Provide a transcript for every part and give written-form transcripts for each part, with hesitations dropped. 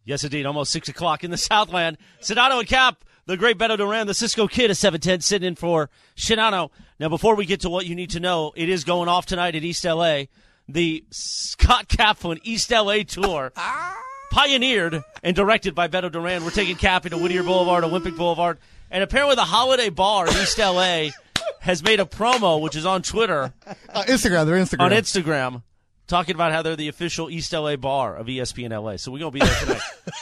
Yes, indeed. Almost 6 o'clock in the Southland. Sedano and Cap, the great Beto Duran, the Cisco Kid is 710 sitting in for Shinano. Now, before we get to what you need to know, it is going off tonight at East L.A. The Scott Kaplan East L.A. Tour, pioneered and directed by Beto Duran. We're taking Cap into Whittier Boulevard, Olympic Boulevard, and apparently the Holiday Bar in East L.A. has made a promo, which is on Twitter. Instagram, they're Instagram. On Instagram. Talking about how they're the official East LA bar of ESPN LA. So we're going to be there tonight.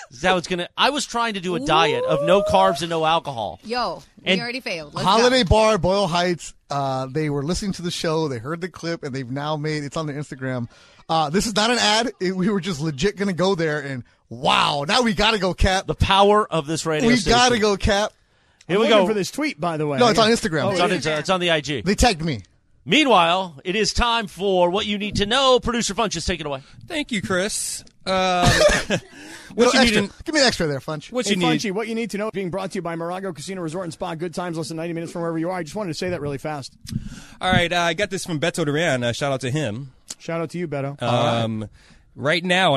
I was trying to do a diet of no carbs and no alcohol. Yo, we already failed. Let's Holiday go. Bar, Boyle Heights. They were listening to the show. They heard the clip, and they've now made it's on their Instagram. This is not an ad. We were just legit going to go there, and wow, now we got to go, Cap. The power of this radio We station. got to go, Cap. Here we looking go. for this tweet, by the way. No, it's on Instagram. It's on the IG. They tagged me. Meanwhile, it is time for what you need to know. Producer Funch, just take it away. Thank you, Chris. Give me an extra there, Funch. What you need to know, being brought to you by Morago Casino Resort and Spa. Good times, less than 90 minutes from wherever you are. I just wanted to say that really fast. All right, I got this from Beto Duran. Shout out to him. Shout out to you, Beto. Right now on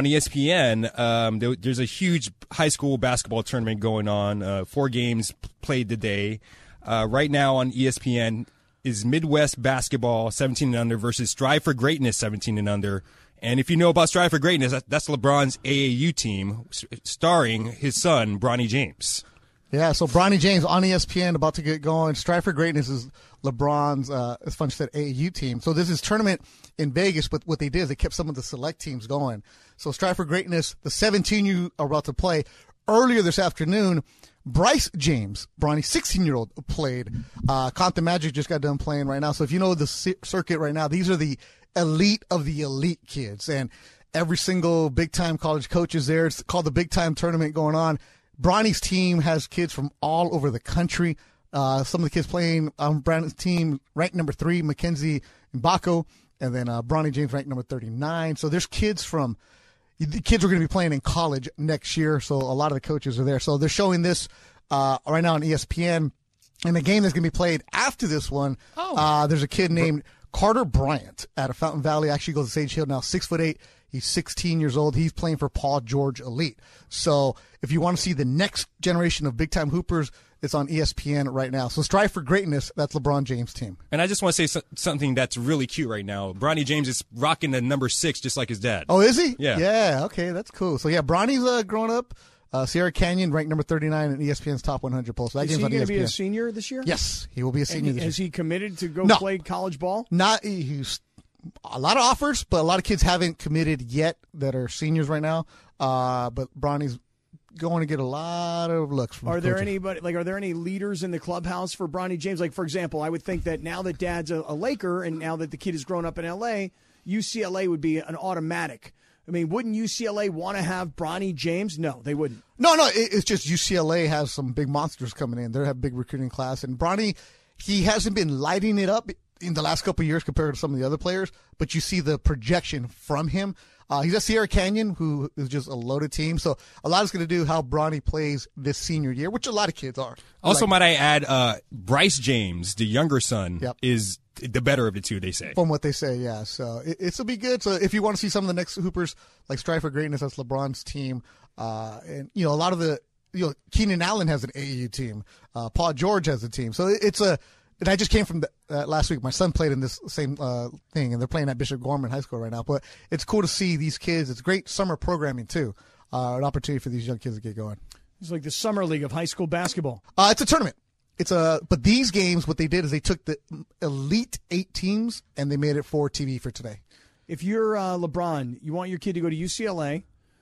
ESPN, there's a huge high school basketball tournament going on. 4 games played today. Right now on ESPN is Midwest Basketball 17 and under versus Strive for Greatness 17 and under. And if you know about Strive for Greatness, that's LeBron's AAU team, starring his son, Bronny James. Yeah, so Bronny James on ESPN about to get going. Strive for Greatness is LeBron's, as Funch said, AAU team. So this is tournament in Vegas, but what they did is they kept some of the select teams going. So Strive for Greatness, the 17 are about to play. Earlier this afternoon, Bryce James, Bronny's 16-year-old, played. Compton Magic just got done playing right now. So if you know the circuit right now, these are the elite of the elite kids. And every single big-time college coach is there. It's called the big-time tournament going on. Bronny's team has kids from all over the country. Some of the kids playing on Brandon's team, ranked number 3, Mackenzie Mbako, and then Bronny James ranked number 39. So there's kids from – the kids are going to be playing in college next year, so a lot of the coaches are there. So they're showing this right now on ESPN. And the game that's going to be played after this one, there's a kid named Carter Bryant out of Fountain Valley. Actually goes to Sage Hill now, 6'8". He's 16 years old. He's playing for Paul George Elite. So if you want to see the next generation of big-time hoopers, it's on ESPN right now. So Strive for Greatness, that's LeBron James' team. And I just want to say something that's really cute right now. Bronny James is rocking the number 6 just like his dad. Oh, is he? Yeah. Yeah, okay, that's cool. So, yeah, Bronny's grown up. Sierra Canyon ranked number 39 in ESPN's Top 100 poll. So that is he going to be a senior this year? Yes, he will be a senior this year. Has he committed to go play college ball? He's a lot of offers, but a lot of kids haven't committed yet that are seniors right now. But Bronny's going to get a lot of looks from Are there coaches. are there any leaders in the clubhouse for Bronny James? Like, for example, I would think that now that dad's a Laker and now that the kid has grown up in L.A., UCLA would be an automatic. I mean, wouldn't UCLA want to have Bronny James? No, they wouldn't. No, it's just UCLA has some big monsters coming in. They have a big recruiting class. And Bronny, he hasn't been lighting it up in the last couple of years compared to some of the other players, but you see the projection from him. He's at Sierra Canyon, who is just a loaded team. So a lot is going to do how Bronny plays this senior year, which a lot of kids are. Also, might I add, Bryce James, the younger son, is the better of the two, they say. From what they say, yeah. So it'll be good. So if you want to see some of the next hoopers, like Strive for Greatness, that's LeBron's team. And, a lot of the, Keenan Allen has an AAU team. Paul George has a team. So and I just came from last week. My son played in this same thing, and they're playing at Bishop Gorman High School right now. But it's cool to see these kids. It's great summer programming, too. An opportunity for these young kids to get going. It's like the summer league of high school basketball. It's a tournament. But these games, what they did is they took the elite 8 teams, and they made it for TV for today. If you're LeBron, you want your kid to go to UCLA,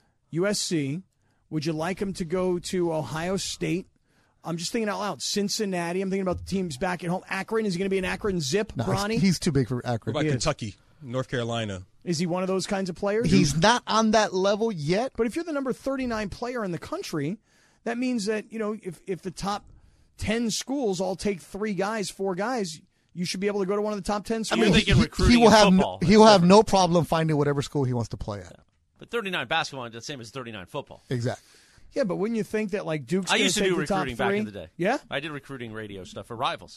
USC. Would you like him to go to Ohio State? I'm just thinking out loud. Cincinnati. I'm thinking about the teams back at home. Akron. Is he going to be an Akron Zip, No, Bronny? he's too big for Akron. What about Kentucky, North Carolina? Is he one of those kinds of players? He's not on that level yet. But if you're the number 39 player in the country, that means that, if the top 10 schools all take 3 guys, 4 guys, you should be able to go to one of the top 10 schools. I mean, he will have no problem finding whatever school he wants to play at. Yeah. But 39 basketball is the same as 39 football. Exactly. Yeah, but wouldn't you think that Duke's I going used to to take do the top 3? recruiting back in the day. Yeah? I did recruiting radio stuff for Rivals.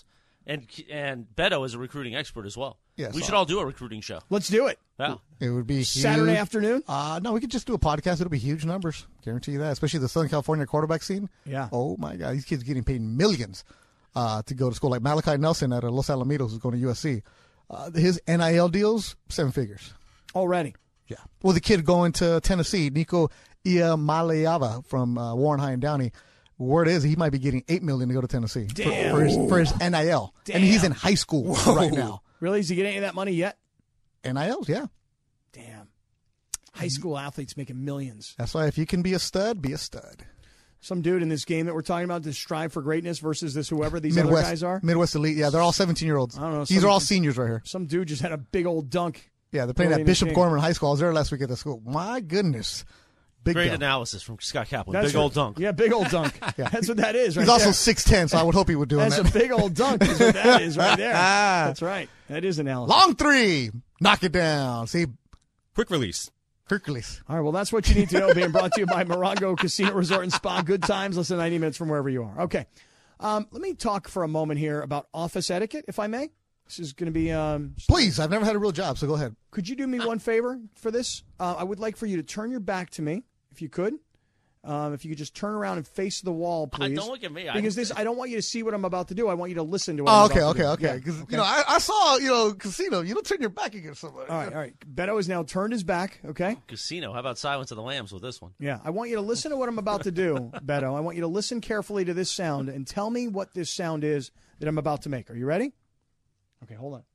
And Beto is a recruiting expert as well. Yes, we should all do a recruiting show. Let's do it. Yeah. It would be huge. Saturday afternoon? No, we could just do a podcast. It'll be huge numbers. Guarantee you that. Especially the Southern California quarterback scene. Yeah. Oh, my God. These kids getting paid millions to go to school. Like Malachi Nelson at Los Alamitos who's going to USC. His NIL deals, 7 figures. Already. Yeah. Well, the kid going to Tennessee, Nico Iamaleava from Warren High and Downey. Word is he might be getting $8 million to go to Tennessee for his NIL. Damn. And he's in high school right now. Really? Is he getting any of that money yet? NILs, yeah. Damn. High school athletes making millions. That's why if you can be a stud, be a stud. Some dude in this game that we're talking about to strive for greatness versus this whoever these other guys are. Midwest Elite, yeah. They're all 17-year-olds. I don't know. These are all seniors right here. Some dude just had a big old dunk. Yeah, they're playing at Bishop Gorman High School. I was there last week at the school. My goodness. Great dunk. analysis from Scott Kaplan. That's Big old dunk. Yeah, big old dunk. Yeah. That's what that is right He's also there. 6'10", so I would hope he would do That's that. a big old dunk is what that is right there. That's right. That is analysis. Long three. Knock it down. See, Quick release. Hercules. All right, well, that's what you need to know. Being brought to you by Morongo Casino Resort and Spa. Good times, less than 90 minutes from wherever you are. Okay. Let me talk for a moment here about office etiquette, if I may. This is going to be... Please, I've never had a real job, so go ahead. Could you do me one favor for this? I would like for you to turn your back to me, if you could. If you could just turn around and face the wall, please. Don't look at me. Because I don't want you to see what I'm about to do. I want you to listen to what I'm about to do. Okay. Because, I saw, casino. You don't turn your back against somebody. All right. Beto has now turned his back, okay? Casino. How about Silence of the Lambs with this one? Yeah. I want you to listen to what I'm about to do, Beto. I want you to listen carefully to this sound and tell me what this sound is that I'm about to make. Are you ready? Okay, hold on.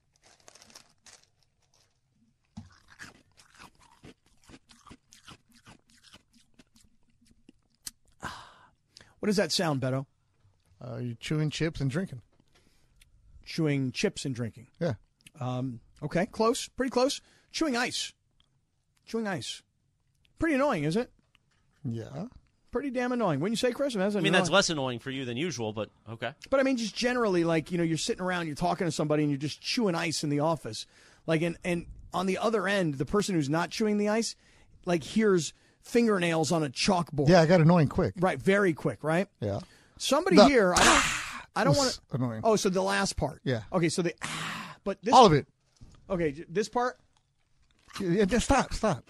What does that sound, Beto? You're chewing chips and drinking. Chewing chips and drinking. Yeah. Okay, close. Pretty close. Chewing ice. Chewing ice. Pretty annoying, isn't it? Yeah. Pretty damn annoying. Wouldn't you say, Chris? I mean, that's less annoying for you than usual, but okay. But I mean, just generally, like, you're sitting around, you're talking to somebody, and you're just chewing ice in the office. Like, and on the other end, the person who's not chewing the ice, like, hears fingernails on a chalkboard. Yeah, I got annoying quick. Right, very quick, right? Yeah. Somebody here, I don't want to. Annoying. Oh, so the last part. Yeah. Okay, so but this. All of it. Okay, this part. Yeah, just stop.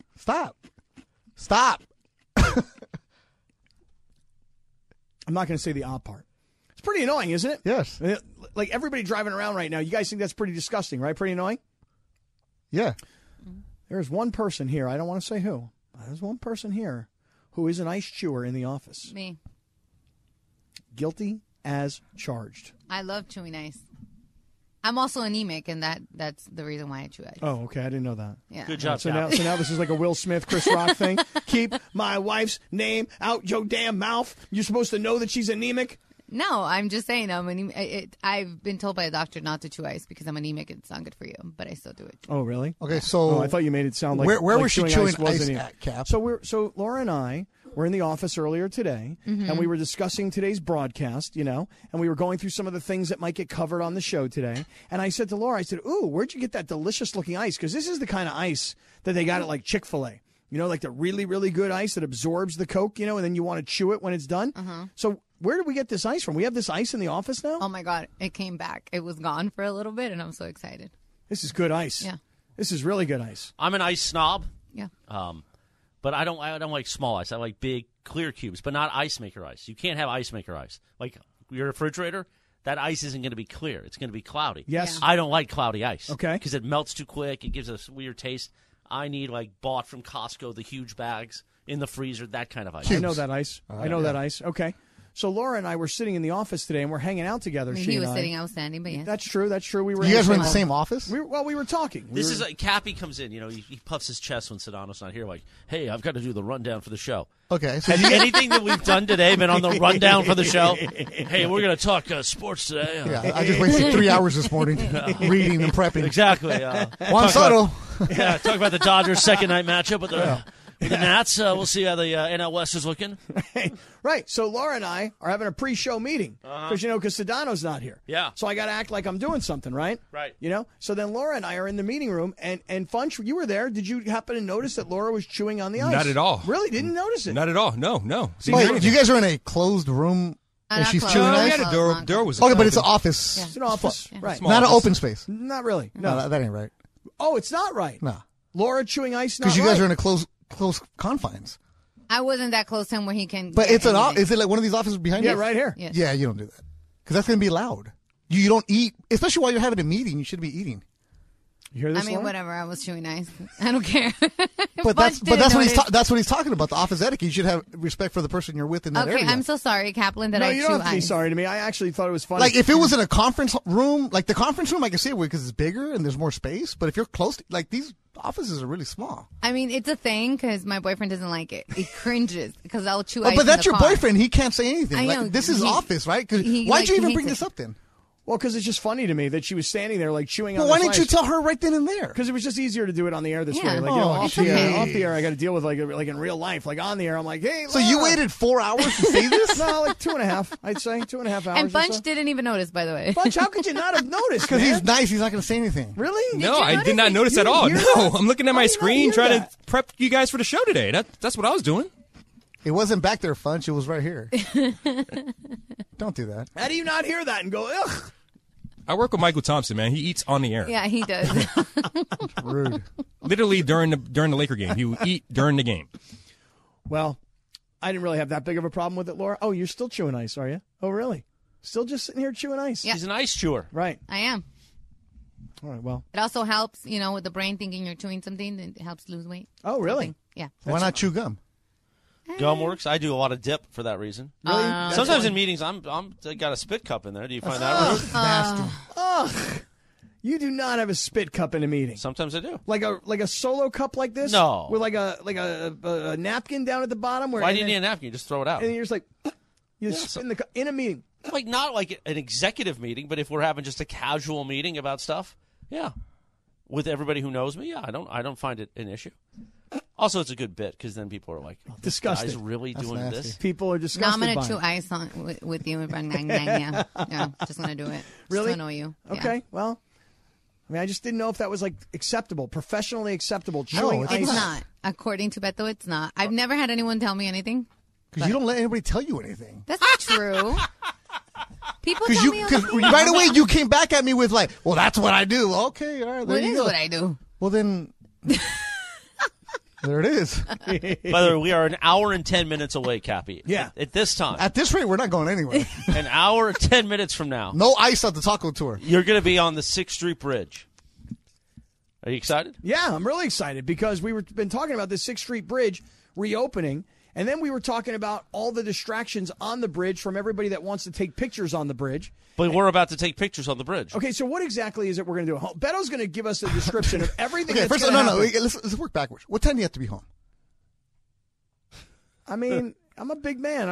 I'm not going to say the odd part. It's pretty annoying, isn't it? Yes. Like everybody driving around right now, you guys think that's pretty disgusting, right? Pretty annoying? Yeah. There's one person here. I don't want to say who. There's one person here who is an ice chewer in the office. Me. Guilty as charged. I love chewing ice. I'm also anemic, and that's the reason why I chew ice. Oh, okay. I didn't know that. Yeah. Good job, So now this is like a Will Smith, Chris Rock thing. Keep my wife's name out your damn mouth. You're supposed to know that she's anemic. No, I'm just saying I'm anemic. I've been told by a doctor not to chew ice because I'm anemic. It's not good for you, but I still do it. Oh, really? Okay, so I thought you made it sound like where like was she chewing wasn't ice even- at, Cap? So Laura and I were in the office earlier today, and we were discussing today's broadcast, and we were going through some of the things that might get covered on the show today. And I said to Laura, "Ooh, where'd you get that delicious looking ice? Because this is the kind of ice that they got at like Chick-fil-A. Like the really, really good ice that absorbs the Coke, and then you want to chew it when it's done. So where did we get this ice from? We have this ice in the office now? Oh, my God. It came back. It was gone for a little bit, and I'm so excited. This is good ice. Yeah. This is really good ice. I'm an ice snob. Yeah. But I don't like small ice. I like big, clear cubes, but not ice maker ice. You can't have ice maker ice. Like your refrigerator, that ice isn't going to be clear. It's going to be cloudy. Yes. I don't like cloudy ice. Okay. Because it melts too quick. It gives a weird taste. I need bought from Costco, the huge bags in the freezer, that kind of ice. I know that ice. That ice. Okay. So Laura and I were sitting in the office today, and we're hanging out together. He was sitting, I was standing, but yeah. That's true. We were. You guys were in the same office? We were talking. This is Cappy comes in. He puffs his chest when Sedano's not here. Like, hey, I've got to do the rundown for the show. Okay. So Anything that we've done today been on the rundown for the show? Hey, we're going to talk sports today. yeah, I just wasted 3 hours this morning reading and prepping. Exactly. Juan Soto. Talk about the Dodgers' second night matchup with the Nats. We'll see how the NL West is looking. Right. So Laura and I are having a pre-show meeting because Sedano's not here. Yeah. So I got to act like I'm doing something, right? Right. So then Laura and I are in the meeting room, and Funch, you were there. Did you happen to notice that Laura was chewing on the ice? Not at all. Really? Didn't notice it? Not at all. No. Wait, you guys are in a closed room And Not she's closed. chewing Not ice? closed, Door- not door closed. was Okay, but it's an office. It's an office, right? Small Not an office. open space. Not really. No, No. that ain't right. Oh, it's not right. No. Laura chewing ice. Because you guys are in a close confines. I wasn't that close to him where he can. But get it's an anything. is it like one of these offices behind Yeah, you? right here. Yes. Yeah, you don't do that. Because that's going to be loud. You don't eat, especially while you're having a meeting, you should be eating. You hear this? I mean, Laura? whatever. I was chewing ice. I don't care. But Bunch that's what didn't that's what he's talking about, the office etiquette. You should have respect for the person you're with in that Okay, area. I'm so sorry, Kaplan, that No, I you chew don't have to be ice. sorry to me. I actually thought it was funny. Like if it was in a conference room, like the conference room, I can see it because it's bigger and there's more space. But if you're close, like these offices are really small. I mean, it's a thing because my boyfriend doesn't like it. He cringes because I'll chew ice. But that's in your the car. boyfriend. He can't say anything. I Like, know. this is He- office, right? 'Cause he, why'd like, you even hates bring it. this up then? well, because it's just funny to me that she was standing there like chewing Well, on why this didn't you ice. tell her right then and there? Because it was just easier to do it on the air this Yeah. way. Like, Oh, off it's the okay. air, off the air, I got to deal with like in real life. Like on the air, I'm like, hey, So you Laura. waited 4 hours to say this? No, like 2.5. I'd say 2.5 hours. And or Bunch so. didn't even notice, by the way. Bunch, how could you not have noticed? Because man? he's nice. He's not going to say anything. Really? No, you I notice did not it? notice You at all. didn't No, hear that? I'm looking at my How did you not screen hear trying that? to prep you guys for the show today. That's what I was doing. It wasn't back there, Funch. It was right here. Don't do that. How do you not hear that and go, ugh? I work with Michael Thompson, man. He eats on the air. Yeah, he does. Rude. Literally during the Laker game. He would eat during the game. Well, I didn't really have that big of a problem with it, Laura. Oh, you're still chewing ice, are you? Oh, really? Still just sitting here chewing ice? Yeah. He's an ice chewer. Right. I am. All right, well. It also helps, with the brain thinking you're chewing something. It helps lose weight. Oh, really? Something. Yeah. Why not chew gum? Gum works. I do a lot of dip for that reason. Really? Sometimes in meetings, I got a spit cup in there. Do you find that rude? Nasty. Ugh. You do not have a spit cup in a meeting. Sometimes I do. Like a solo cup like this? No. With like a napkin down at the bottom? Where Why do you need a napkin? You just throw it out. And then you're just like, you just spit in the cup in a meeting. Like not like an executive meeting, but if we're having just a casual meeting about stuff, yeah, with everybody who knows me, yeah, I don't find it an issue. Also, it's a good bit because then people are like, this Disgusting. guy's really That's doing nasty. this. People are No, disgusted I'm going by to chew it. ice with you. Yeah. Just going to do it. Really? Just to annoy you. Yeah. Okay, well, I mean, I just didn't know if that was like acceptable, professionally acceptable. Chewing it's ice. It's not. According to Beto, it's not. I've never had anyone tell me anything. Because you don't let anybody tell you anything. That's not true. People Because tell me all the time. right away you came back at me with like, well, that's what I do. Okay, all right, there What you is go. what I do? Well, then, there it is. By the way, we are an hour and 10 minutes away, Cappy. Yeah. At this time, At this rate, we're not going anywhere. an hour and 10 minutes from now, No ice at the taco tour. you're going to be on the 6th Street Bridge. Are you excited? Yeah, I'm really excited because we were been talking about this 6th Street Bridge reopening, and then we were talking about all the distractions on the bridge from everybody that wants to take pictures on the bridge. But we're about to take pictures on the bridge. Okay, so what exactly is it we're going to do? Beto's going to give us a description of everything Okay, that's first, going to no. happen. Let's work backwards. What time do you have to be home? I mean, I'm a big man.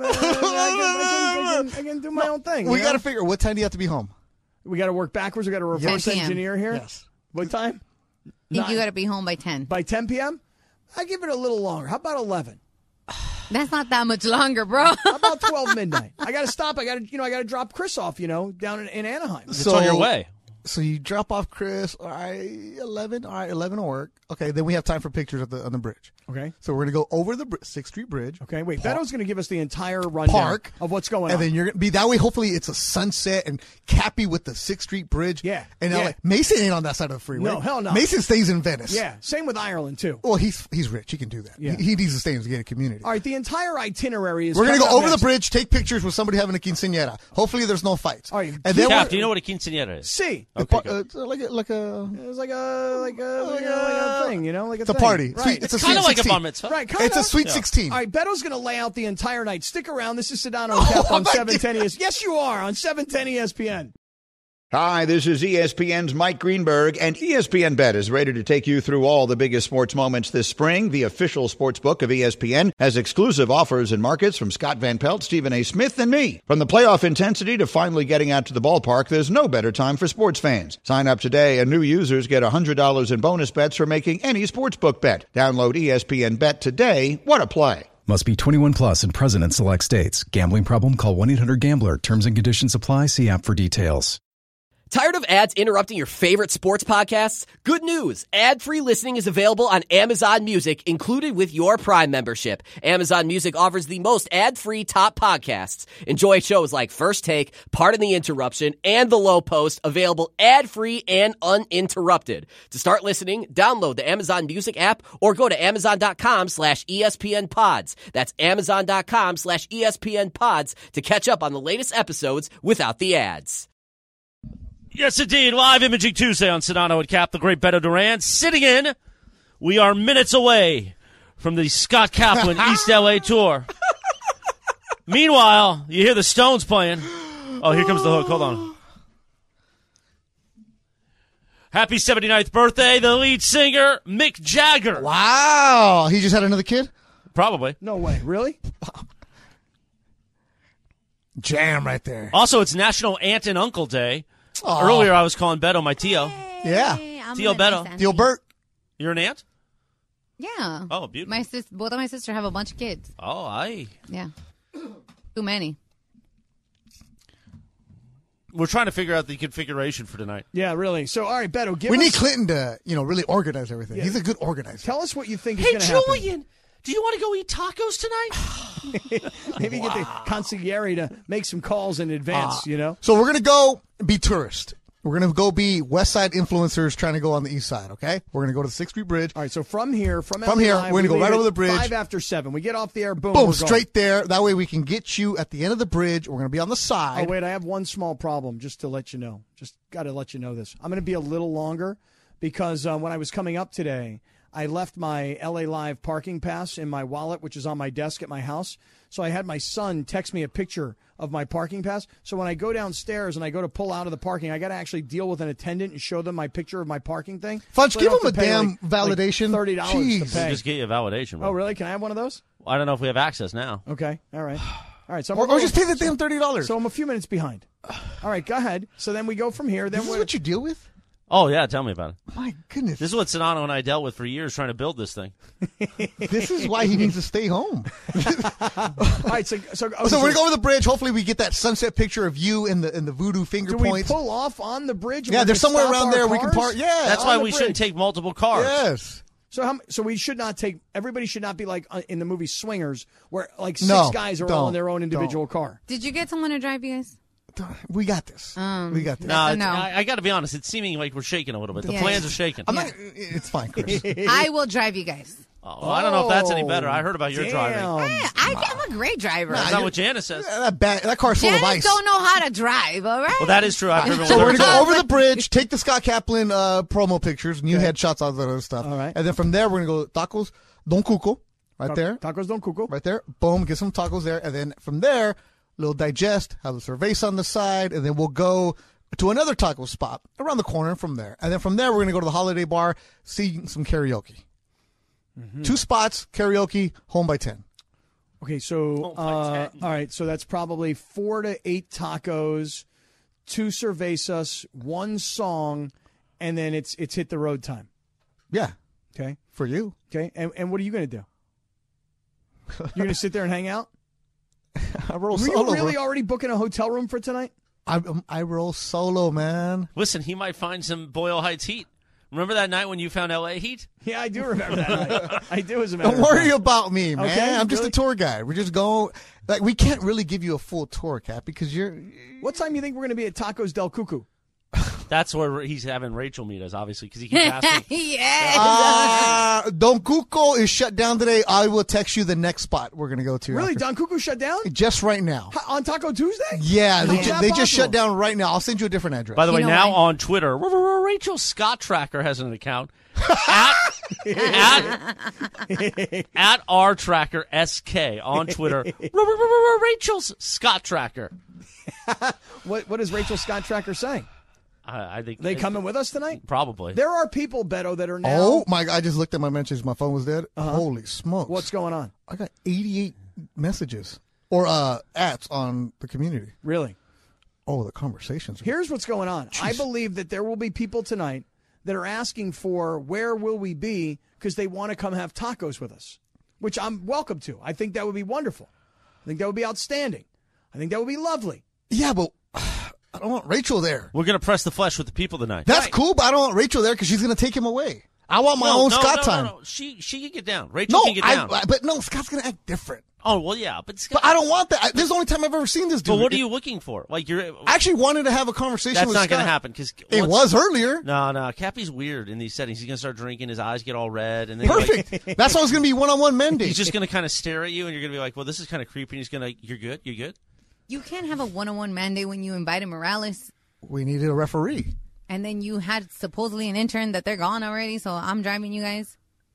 I can do my own thing. We you got to know? figure what time do you have to be home? We got to work backwards. We got to reverse 10 p.m. engineer here. Yes. What time? I think Nine. you got to be home by 10. By 10 p.m.? I give it a little longer. How about 11? That's not that much longer, bro. How about 12 midnight? I got to stop. I got to drop Chris off, down in Anaheim. It's on your way. So you drop off Chris. All right, 11. All right, 11 will work. Okay, then we have time for pictures on the bridge. Okay. So we're gonna go over the 6th Street Bridge. Okay, wait. Beto's going to give us the entire rundown Park of what's going and on. then you're gonna be that way. Hopefully, it's a sunset and Cappy with the 6th Street Bridge. Yeah, And yeah. LA. Mason ain't on that side of the freeway. No, hell no. Mason stays in Venice. Yeah, same with Ireland, too. Well, he's rich. He can do that. Yeah. He needs to stay in the gated community. All right, the entire itinerary is... We're gonna coming go up over next. the bridge, take pictures with somebody having a quinceañera. Hopefully, there's no fights. All right, and then Cap, we're- do you know what a quinceañera is? See, Okay, good. like a it's like a thing, like a it's a thing. party. Right. It's a Kind sweet of like a 16. bar mitzvah. Right, kinda. It's a sweet Yeah. 16. All right, Beto's going to lay out the entire night. Stick around. This is Sedano and Cap on my 710 ESPN. Yes, you are on 710 ESPN. Hi, this is ESPN's Mike Greenberg, and ESPN Bet is ready to take you through all the biggest sports moments this spring. The official sports book of ESPN has exclusive offers and markets from Scott Van Pelt, Stephen A. Smith, and me. From the playoff intensity to finally getting out to the ballpark, there's no better time for sports fans. Sign up today, and new users get $100 in bonus bets for making any sportsbook bet. Download ESPN Bet today. What a play. Must be 21 plus and present in select states. Gambling problem? Call 1-800-GAMBLER. Terms and conditions apply. See app for details. Tired of ads interrupting your favorite sports podcasts? Good news! Ad-free listening is available on Amazon Music, included with your Prime membership. Amazon Music offers the most ad-free top podcasts. Enjoy shows like First Take, Pardon the Interruption, and The Low Post, available ad-free and uninterrupted. To start listening, download the Amazon Music app or go to amazon.com/ESPN Pods. That's amazon.com/ESPN Pods to catch up on the latest episodes without the ads. Yes, indeed. Live Imaging Tuesday on Sedano and Cap, the great Beto Duran. Sitting in, we are minutes away from the Scott Kaplan East LA tour. Meanwhile, you hear the Stones playing. Oh, here comes the hook. Hold on. Happy 79th birthday, the lead singer, Mick Jagger. Wow. He just had another kid? Probably. No way. Really? Jam right there. Also, it's National Aunt and Uncle Day. Aw. Earlier, I was calling Beto my Tio. Yeah. I'm Tio a nice Beto. auntie. Theo Burt. You're an aunt? Yeah. Oh, beautiful. Both of my sisters have a bunch of kids. Oh, aye. Yeah. Too many. We're trying to figure out the configuration for tonight. Yeah, really. So, all right, Beto, give We us, need Clinton to, really organize everything. Yeah. He's a good organizer. tell us what you think is going to happen. Julian, do you want to go eat tacos tonight? Maybe get the consigliere to make some calls in advance, So we're going to go be tourists. We're going to go be West Side influencers trying to go on the East Side, okay? We're going to go to the 6th Street Bridge. All right, so from here, From here, we're gonna go right over the bridge. 5 after 7. We get off the air, boom, Boom, we're straight there. That way we can get you at the end of the bridge. We're going to be on the Oh, side. wait, I have one small problem just to let you know. Just got to let you know this. I'm going to be a little longer because when I was coming up today, I left my LA Live parking pass in my wallet, which is on my desk at my house. So I had my son text me a picture of my parking pass. So when I go downstairs and I go to pull out of the parking, I got to actually deal with an attendant and show them my picture of my parking thing. Fudge, So I give don't them have a to pay, damn like validation. $30 Jeez. to pay. Just get you a validation. Oh, really? Can I have one of those? I don't know if we have access now. Okay. All right. All right. So I'm Or gonna just go- pay the damn $30. So I'm a few minutes behind. All right. Go ahead. So then we go from here. Then This is we're what you deal with? Oh, yeah, tell me about it. My goodness. This is what Sedano and I dealt with for years trying to build this thing. This is why he needs to stay home. all right. So So we're going to go over the bridge. Hopefully we get that sunset picture of you and the voodoo finger Do we points. pull off on the bridge? and Yeah, we there's can somewhere stop around our there we can cars? park. Yeah. That's on why the we shouldn't bridge. take multiple cars. Yes. So we should not take. Everybody should not be like in the movie Swingers, where like 6 No, guys are all don't, in their own individual car. Did you get someone to drive you guys? We got this. We got this. No, No. I got to be honest. It's seeming like we're shaking a little bit. The Yeah. plans are shaking. I'm not, it's fine, Chris. I will drive you guys. Oh, I don't know if that's any better. I heard about your Damn. driving. I'm a great driver. That's not what Janice says. that car's full of Janice ice. don't know how to drive, all right? Well, that is true. I've driven So with we're her, going to too. go over the bridge, take the Scott Kaplan promo pictures, new headshots, all that other stuff. All right. And then from there, we're going to go tacos Don Cuco, right there. Tacos Don Cuco. Right there. Boom, get some tacos there. And then from there, little digest, have the cerveza on the side, and then we'll go to another taco spot around the corner from there. And then from there, we're going to go to the Holiday Bar, see some karaoke. 2 spots, karaoke, home by 10. Okay, so all right, so that's probably 4 to 8 tacos, 2 cervezas, 1 song, and then it's hit the road time. Yeah, Okay, for you. okay, and what are you going to do? You're going to sit there and hang out? I roll Were you solo. really bro. already booking a hotel room for tonight? I roll solo, man. Listen, he might find some Boyle Heights heat. Remember that night when you found LA heat? Yeah, I do remember that night. I do, as a matter Don't of worry fact. about me, man. Okay, I'm just really? a tour guide. We're just going. Like, we can't really give you a full tour, Cap, because you're. What time do you think we're going to be at Tacos Del Cuckoo? That's where he's having Rachel meet us, obviously, because he keeps asking. Yes. Don Cuco is shut down today. I will text you the next spot we're going to go to. Really, after. Don Cuckoo shut down? Just right now. On Taco Tuesday? Yeah, How is that they just possible? shut down right now. I'll send you a different address. By the way, You know now why? on Twitter, Rachel Scott Tracker has an account at R Tracker SK on Twitter. Rachel's Scott Tracker. What is Rachel Scott Tracker saying? I think They coming with us tonight? probably. There are people, Beto, that are now. Oh my! I just looked at my messages. My phone was dead. Holy smokes! What's going on? I got 88 messages or ads on the community. Really? Oh, the conversations. Here's what's going on. I believe that there will be people tonight that are asking for where will we be because they want to come have tacos with us, which I'm welcome to. I think that would be wonderful. I think that would be outstanding. I think that would be lovely. Yeah, but I don't want Rachel there. We're going to press the flesh with the people tonight. That's cool, but I don't want Rachel there because she's going to take him away. I want my own Scott time. No. She can get down. Rachel can get down. But no, Scott's going to act different. Oh, well, yeah. But Scott, I don't want that. This is the only time I've ever seen this dude. But what are you looking for? Like I actually wanted to have a conversation with Scott. That's not going to happen. Cause it was earlier. No. Cappy's weird in these settings. He's going to start drinking. His eyes get all red. And then perfect. That's why it's going to be one-on-one men days. He's just going to kind of stare at you, and you're going to be like, well, this is kind of creepy. And he's going to, you're good? You good? You can't have a one-on-one mandate when you invited Morales. We needed a referee. And then you had supposedly an intern that they're gone already, so I'm driving you guys.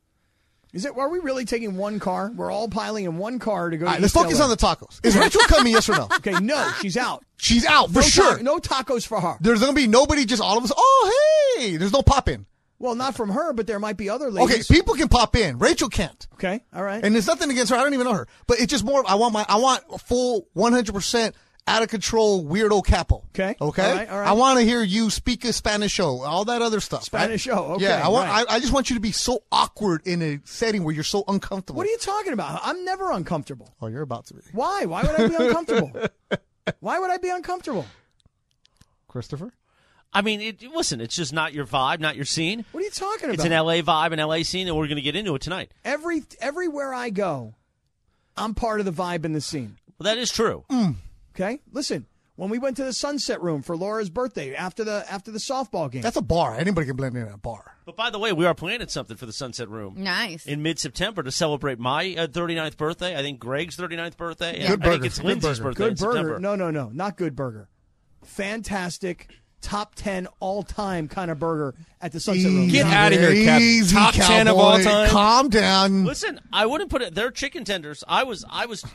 Are we really taking one car? We're all piling in one car to go to Let's focus on the tacos. Is Rachel coming, yes or no? Okay, no, she's out. She's out, for sure. No tacos for her. There's going to be nobody, just all of us. Oh, hey, there's no pop-in. Well, not from her, but there might be other ladies. Okay, people can pop in. Rachel can't. Okay, all right. And there's nothing against her. I don't even know her. But it's just more, I want a full 100% out-of-control weirdo capo. Okay. All right. I want to hear you speak a Spanish show, all that other stuff. Spanish show, okay. Yeah, I just want you to be so awkward in a setting where you're so uncomfortable. What are you talking about? I'm never uncomfortable. Oh, you're about to be. Why? Why would I be uncomfortable? Why would I be uncomfortable? Christopher? I mean, listen, it's just not your vibe, not your scene. What are you talking about? It's an L.A. vibe, an L.A. scene, and we're going to get into it tonight. Everywhere I go, I'm part of the vibe and the scene. Well, that is true. Okay? Listen, when we went to the Sunset Room for Laura's birthday after the softball game. That's a bar. Anybody can blend in at a bar. But by the way, we are planning something for the Sunset Room. Nice. In mid-September to celebrate my 39th birthday. I think Greg's 39th birthday. Yeah. Good burger. I think it's Lindsay's birthday Good in burger. September. No. Not Good Burger. Fantastic. Top 10 all-time kind of burger at the Sunset Room. Get out of here, Cap. Easy, Top 10 of all time. Calm down. Listen, I wouldn't put it. They're chicken tenders. I was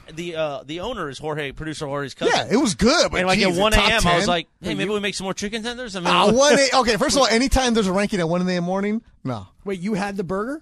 the owner is producer Jorge's cousin. Yeah, it was good. But And like geez, at 1 a.m., I was 10? like, hey, maybe we make some more chicken tenders. I mean, Okay, first of all, anytime there's a ranking at 1 in the morning, no. Wait, you had the burger?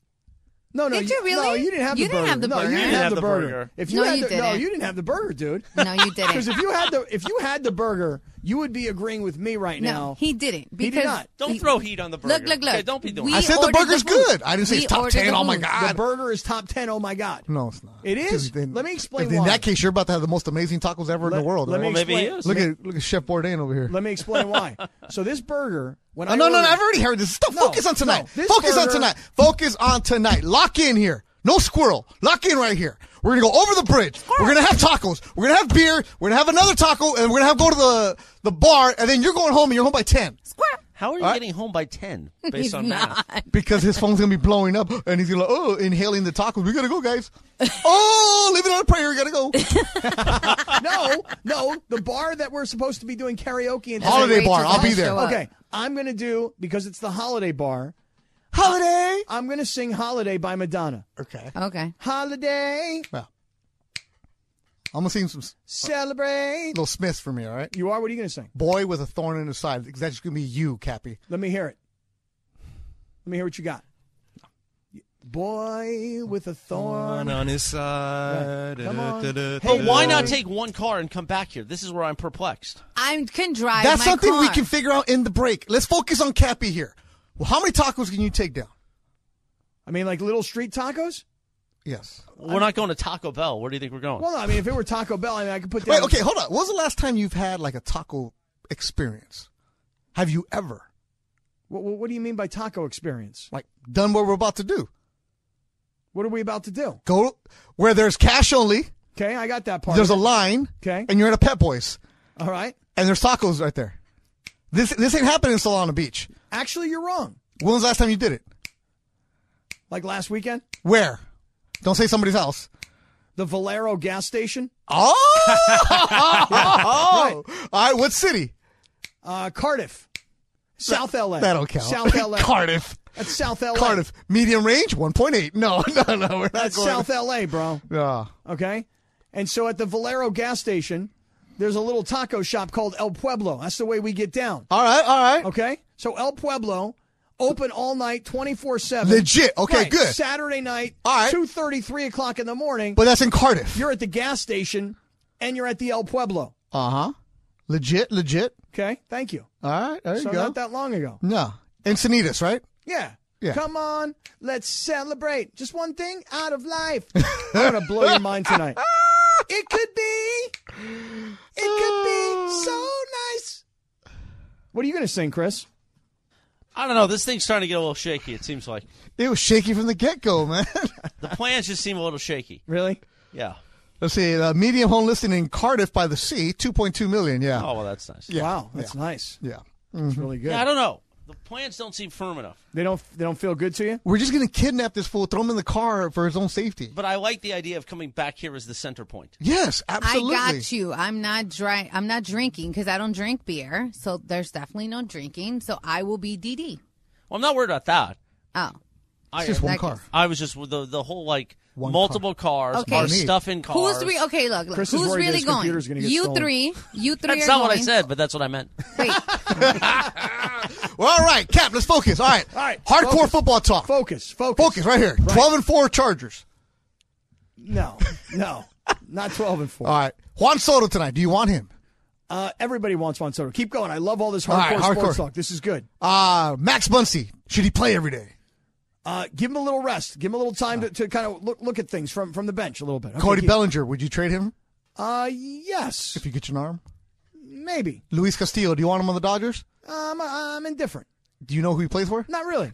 No, Did you really? No, you didn't have the You burger. didn't have the No, burger. you didn't have the burger. If you No, had you the, no, didn't. you didn't have the burger, dude. No, you didn't. Because if you had the burger, you would be agreeing with me right now. No, he didn't. He did not. don't throw heat on the burger. Look. Okay, don't be doing We that. I said the ordered burger's the food. good. I didn't say We it's top ordered 10. the Oh, my food. God. The burger is top 10. Oh, my God. No, it's not. It is? Then- Let me explain In why. that case, you're about to have the most amazing tacos ever in the world. let right? me Well, maybe he explain- is. Look at Chef Bourdain over here. Let me explain why. So this burger, when I No, ordered, I've already heard this stuff. No, Focus on tonight. no, this Focus on burger- tonight. Focus on tonight. Lock in here. No squirrel. Lock in right here. We're going to go over the bridge. We're going to have tacos. We're going to have beer. We're going to have another taco, and we're going to go to the bar, and then you're going home, and you're home by 10. How are you getting home by 10 based He's on not. math? Because his phone's going to be blowing up, and he's going to inhaling the tacos. We got to go, guys. Oh, leave it on a prayer. We got to go. No, the bar that we're supposed to be doing karaoke in Holiday bar. Rachel's I'll be gonna there. show up. Okay, I'm going to do, because it's the holiday bar, Holiday. I'm going to sing Holiday by Madonna. Okay. Okay. Holiday, Well, I'm going to sing some celebrate. little Smiths for me, all right? You are? What are you going to sing? Boy with a thorn in his side. Because that's going to be you, Cappy. Let me hear it. Let me hear what you got. Boy with a thorn. On his side. Come on. But why not take one car and come back here? This is where I'm perplexed. I can drive That's my something we car. can figure out in the break. Let's focus on Cappy here. Well, how many tacos can you take down? I mean, like little street tacos? Yes. We're not going to Taco Bell. Where do you think we're going? Well, no, I mean, if it were Taco Bell, I mean, I could put down. Wait, okay, hold on. When was the last time you've had like a taco experience? Have you ever What do you mean by taco experience? like done what we're about to do? What are we about to do? Go where there's cash only. Okay, I got that part. There's a of it. line. Okay. And you're at a Pet Boys, All right. and there's tacos right there. This ain't happening in Solana Beach. Actually, you're wrong. When was the last time you did it? Like last weekend? Where? Don't say somebody's house. The Valero gas station? Oh! Right. All right, what city? Cardiff. South LA. That don't count. South LA. Cardiff. That's South LA. Cardiff. Medium range, 1.8. No, we're not That's going. South LA, bro. Yeah. Okay? And so at the Valero gas station, there's a little taco shop called El Pueblo. That's the way we get down. All right. Okay? So El Pueblo, open all night, 24/7. Legit. Okay, Right. good. Saturday night, All right. 2:30, 3 o'clock in the morning. But that's in Cardiff. You're at the gas station, and you're at the El Pueblo. Uh-huh. Legit. Okay? Thank you. All right, there you So go. not that long ago. No. Encinitas, right? Yeah. Yeah. Come on, let's celebrate. Just one thing out of life. I'm going to blow your mind tonight. It could be so nice What are you going to sing, Chris? I don't know. This thing's starting to get a little shaky, it seems like. It was shaky from the get-go, man. The plans just seem a little shaky. Really? Yeah. Let's see. Medium home listing in Cardiff by the sea, $2.2 million. Yeah. Oh, well, that's nice. Yeah. Wow, that's nice. Yeah. That's really good. Yeah, I don't know. The plans don't seem firm enough. They don't feel good to you? We're just going to kidnap this fool, throw him in the car for his own safety. But I like the idea of coming back here as the center point. Yes, absolutely. I got you. I'm not drinking because I don't drink beer. So there's definitely no drinking. So I will be DD. Well, I'm not worried about that. Oh. It's just one that car. goes. I was just with the whole, like, One multiple cars, Okay. our stuff in cars. Who's three? Okay, look. Chris is Who's worried that really his going? computer's gonna get You stolen. three. You three That's are not what I going. said, but that's what I meant. Wait. Well, all right, Cap, let's focus. All right. All right, Hardcore focus. football talk. Focus Focus right here. 12-4 Chargers. No, not 12-4. All right. Juan Soto tonight. Do you want him? Everybody wants Juan Soto. Keep going. I love all this All right, hardcore hardcore. sports talk. This is good. Max Muncy. Should he play every day? Give him a little rest. Give him a little time to kind of look at things from the bench a little bit. Okay, Cody Bellinger. Would you trade him yes, if you get your arm? maybe. Luis Castillo. Do you want him on the Dodgers? I'm indifferent. Do you know who he plays for? Not really.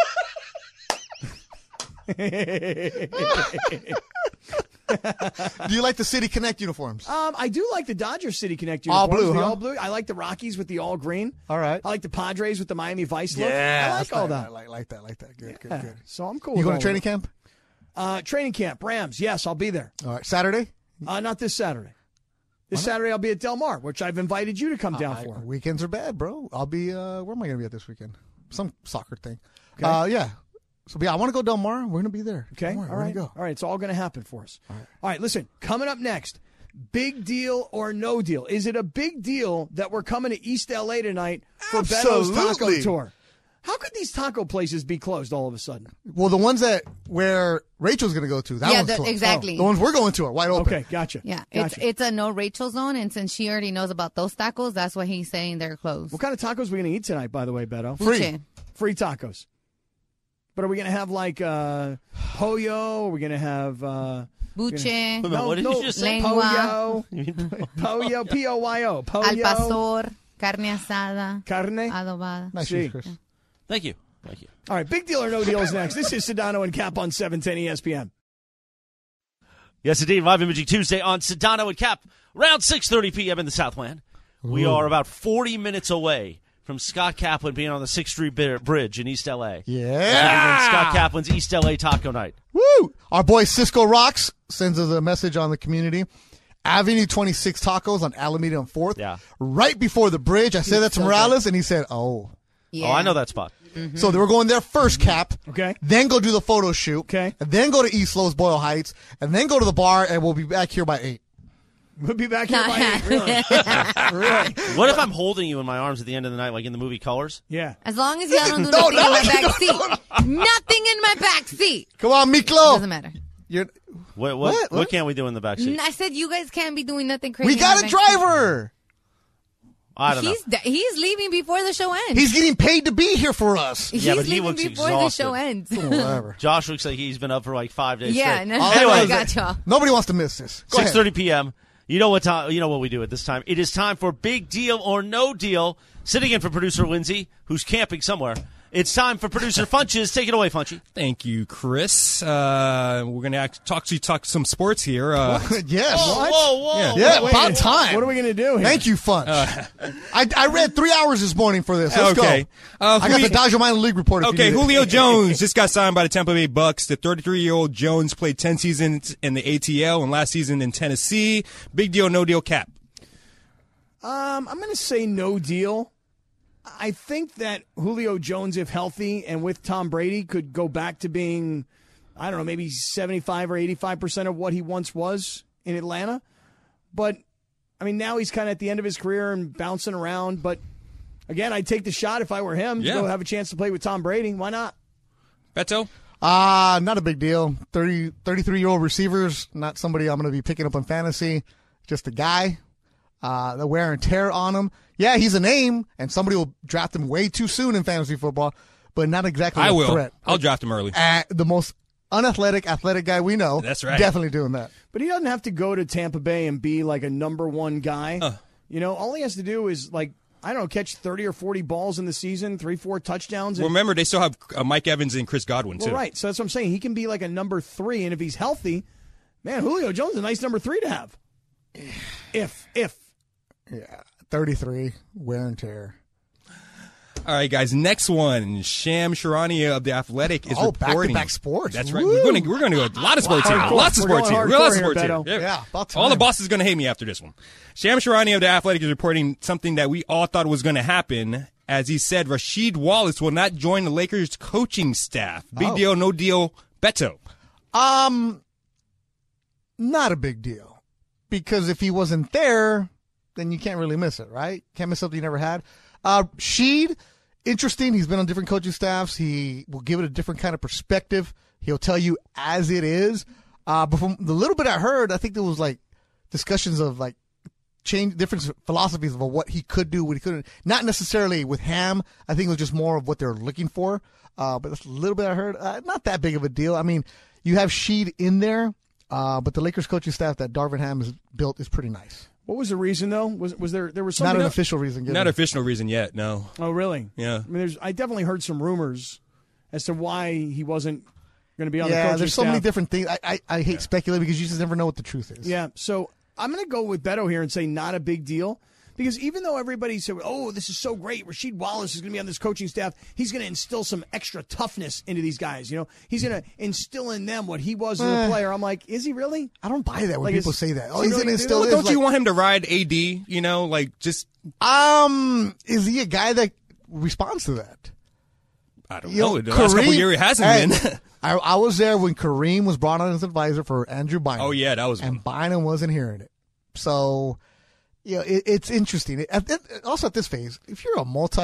Do you like the City Connect uniforms? I do like the Dodger City Connect All uniforms. blue, the huh? all blue. I like the Rockies with the all green. All right. I like the Padres with the Miami Vice look. I like all that. I like that. Good, Yeah. good. So I'm cool. You with going all to training of camp? it. Training camp. Rams. Yes, I'll be there. All right. Saturday? Not this Saturday. This Saturday I'll be at Del Mar, which I've invited you to come down for. Weekends are bad, bro. I'll be, where am I going to be at this weekend? Some soccer thing. Okay. Yeah. So, yeah, I want to go Del Mar. We're going to be there. Okay. Don't worry, All we're right. gonna go. All right. It's all going to happen for us. All right. Listen, coming up next, big deal or no deal. Is it a big deal that we're coming to East LA tonight for Beto's Taco Absolutely. Tour? How could these taco places be closed all of a sudden? Well, the ones where Rachel's going to go to, that Yeah, one's closed. exactly. The ones we're going to are wide open. Okay. Gotcha. Yeah, Gotcha. it's a no Rachel zone, and since she already knows about those tacos, that's why he's saying they're closed. What kind of tacos are we going to eat tonight, by the way, Beto? Buche. Free tacos. But are we going to have like pollo? Are we going to have Buche, What did you just say? Lengua. pollo, P-O-Y-O, pollo, al pastor, carne asada, carne. adobada. Nice See. shoes, Chris. Thank you. Thank you. All right, big deal or no deal is next. This is Sedano and Cap on 710 ESPN. Yes, indeed. Live Imaging Tuesday on Sedano and Cap, around 6:30 p.m. in the Southland. We are about 40 minutes away from Scott Kaplan being on the 6th Street Bridge in East L.A. Yeah. Scott Kaplan's East L.A. Taco Night. Woo! Our boy Cisco Rocks sends us a message on the community. Avenue 26 Tacos on Alameda and 4th. Yeah. Right before the bridge. I said that to so Morales, and he said, oh. Yeah. Oh, I know that spot. So they were going there first, Cap. Okay. Then go do the photo shoot. Okay. And then go to East Lowe's Boyle Heights. And then go to the bar, and we'll be back here by 8. We'll be back here by 8. Really? Really? What if I'm holding you in my arms at the end of the night, like in the movie Colors? Yeah. As long as y'all don't do No, nothing in my no, back seat. Nothing in my back seat. Come on, Miklo. Doesn't matter. You're, What can't we do in the backseat? I said you guys can't be doing nothing crazy. we in got my a back seat. driver. I don't know. He's leaving before the show ends. He's getting paid to be here for us. Yeah, but He's he leaving looks before exhausted. the show ends. Whatever. Josh looks like he's been up for like 5 days Yeah, straight. no, All Anyway, I know I is got that y'all. Nobody wants to miss this. Go ahead. 6:30 p.m. You know what time? You know what we do at this time. It is time for Big Deal or No Deal. Sitting in for producer Lindsay, who's camping somewhere. It's time for producer Funches. Take it away, Funchy. Thank you, Chris. We're going to talk some sports here. Yes. Whoa. Yeah, Wait, about time. What are we going to do here? Thank you, Funch. I read 3 hours this morning for this. Let's Okay. go. I got the Dodger Minor League report. If Okay, you need it. Julio Jones just got signed by the Tampa Bay Bucks. The 33-year-old Jones played 10 seasons in the ATL and last season in Tennessee. Big deal, no deal, Cap. I'm going to say no deal. I think that Julio Jones, if healthy and with Tom Brady, could go back to being, I don't know, maybe 75 or 85% of what he once was in Atlanta. But, I mean, now he's kind of at the end of his career and bouncing around. But, again, I'd take the shot if I were him to Yeah. go have a chance to play with Tom Brady. Why not? Beto? Not a big deal. 33-year-old receivers, not somebody I'm going to be picking up on fantasy. Just a guy. The wear and tear on him. Yeah, he's a name, and somebody will draft him way too soon in fantasy football, but not exactly I a will. threat. I'll draft him early. The most athletic guy we know. That's right. Definitely doing that. But he doesn't have to go to Tampa Bay and be like a number one guy. You know, all he has to do is like I don't know, catch 30 or 40 balls in the season, 3-4 touchdowns. Well, remember, they still have Mike Evans and Chris Godwin, too. Well, right. So that's what I'm saying. He can be like a number 3, and if he's healthy, man, Julio Jones is a nice number 3 to have. If. Yeah, 33, wear and tear. All right, guys. Next one, Sham Charania of The Athletic is reporting. Back-to-back sports. That's right. Woo. We're going to go a lot of sports here. Hardcore. Lots of sports We're here. going Lots of hardcore sports here, here. Yeah, about time. All the bosses are going to hate me after this one. Sham Charania of The Athletic is reporting something that we all thought was going to happen. As he said, Rasheed Wallace will not join the Lakers coaching staff. Big deal, no deal, Beto. Not a big deal. Because if he wasn't there, then you can't really miss it, right? Can't miss something you never had. Sheed, interesting. He's been on different coaching staffs. He will give it a different kind of perspective. He'll tell you as it is. But from the little bit I heard, I think there was like discussions of like change different philosophies of what he could do, what he couldn't. Not necessarily with Ham. I think it was just more of what they're looking for. But that's a little bit I heard. Not that big of a deal. I mean, you have Sheed in there, but the Lakers coaching staff that Darvin Ham has built is pretty nice. What was the reason, though? Was there was something Not an else? official reason. Not an official reason yet, no. Oh, really? Yeah. I mean, I definitely heard some rumors as to why he wasn't going to be on the coaching staff. Yeah, there's so many different things. I hate speculating because you just never know what the truth is. Yeah, so I'm going to go with Beto here and say not a big deal. Because even though everybody said, oh, this is so great, Rasheed Wallace is going to be on this coaching staff, he's going to instill some extra toughness into these guys. You know, he's going to instill in them what he was as a player. I'm like, is he really? I don't buy that when people say that. Oh, he he's really going to instill this. Don't you want him to ride AD, you know, like just... Is he a guy that responds to that? I don't know. The last couple of years, it hasn't been. I was there when Kareem was brought on as advisor for Andrew Bynum. Oh, yeah, that was and one. Bynum wasn't hearing it. So... Yeah, it's interesting. Also at this phase, if you're a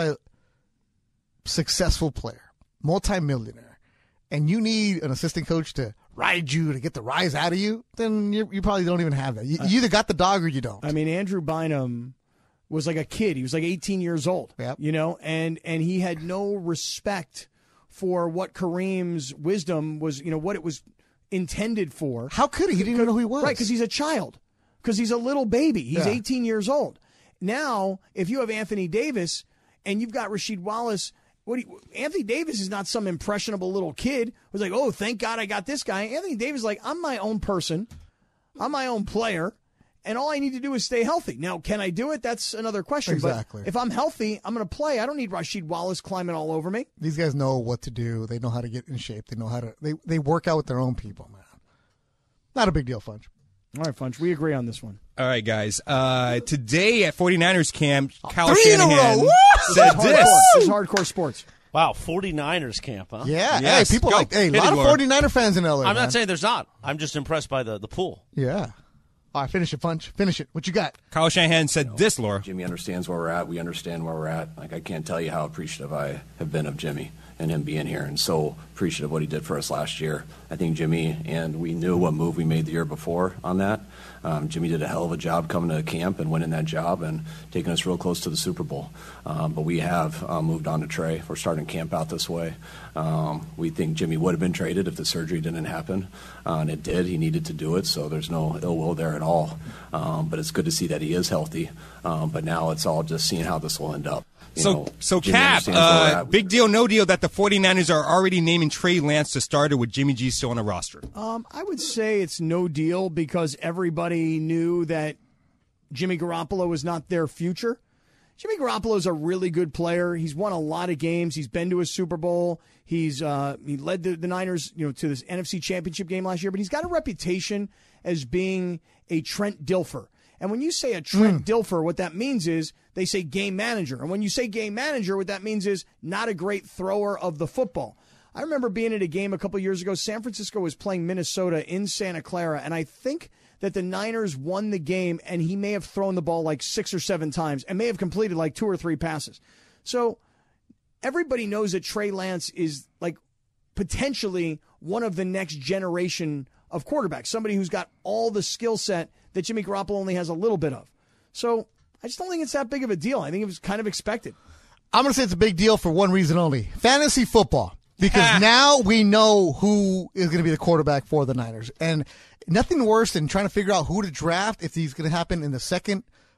multi-successful player, multi-millionaire, and you need an assistant coach to ride you to get the rise out of you, then you probably don't even have that. You either got the dog or you don't. I mean, Andrew Bynum was like a kid. He was like 18 years old, you know, and he had no respect for what Kareem's wisdom was, you know, what it was intended for. How could he? He didn't even know who he was. Right, because he's a child. Because he's a little baby. He's 18 years old. Now, if you have Anthony Davis and you've got Rasheed Wallace, Anthony Davis is not some impressionable little kid who's like, oh, thank God I got this guy. Anthony Davis is like, I'm my own person. I'm my own player. And all I need to do is stay healthy. Now, can I do it? That's another question. Exactly. But if I'm healthy, I'm going to play. I don't need Rasheed Wallace climbing all over me. These guys know what to do. They know how to get in shape. They know how to. They work out with their own people, man. Not a big deal, Funch. All right, Funch, we agree on this one. All right, guys. Today at 49ers camp, Kyle 3 in a Shanahan row. said This is hardcore sports. Wow, 49ers camp, huh? Yeah. Yes, Hey, people go. a Hit lot it, of Laura. 49er fans in LA. I'm man. not saying there's not. I'm just impressed by the pool. Yeah. All right, finish it, Funch. Finish it. What you got? Kyle Shanahan said this, Laura. Jimmy understands where we're at. We understand where we're at. Like, I can't tell you how appreciative I have been of Jimmy and him being here, and so appreciative of what he did for us last year. I think Jimmy, and we knew what move we made the year before on that. Jimmy did a hell of a job coming to camp and winning that job and taking us real close to the Super Bowl. But we have moved on to Trey. We're starting camp out this way. We think Jimmy would have been traded if the surgery didn't happen, and it did. He needed to do it, so there's no ill will there at all. But it's good to see that he is healthy. But now it's all just seeing how this will end up. So Jimmy Cap, understands where we're at. big deal, no deal that the 49ers are already naming Trey Lance to starter with Jimmy G still on the roster. I would say it's no deal because everybody knew that Jimmy Garoppolo was not their future. Jimmy Garoppolo is a really good player. He's won a lot of games. He's been to a Super Bowl. He led the Niners, to this NFC Championship game last year. But he's got a reputation as being a Trent Dilfer. And when you say a Trent Dilfer, what that means is they say game manager. And when you say game manager, what that means is not a great thrower of the football. I remember being at a game a couple years ago. San Francisco was playing Minnesota in Santa Clara, and I think that the Niners won the game, and he may have thrown the ball like 6 or 7 times and may have completed like 2 or 3 passes. So everybody knows that Trey Lance is like potentially one of the next generation of quarterbacks, somebody who's got all the skill set that Jimmy Garoppolo only has a little bit of. So I just don't think it's that big of a deal. I think it was kind of expected. I'm going to say it's a big deal for one reason only. Fantasy football. Because now we know who is going to be the quarterback for the Niners. And nothing worse than trying to figure out who to draft if he's going to happen in the second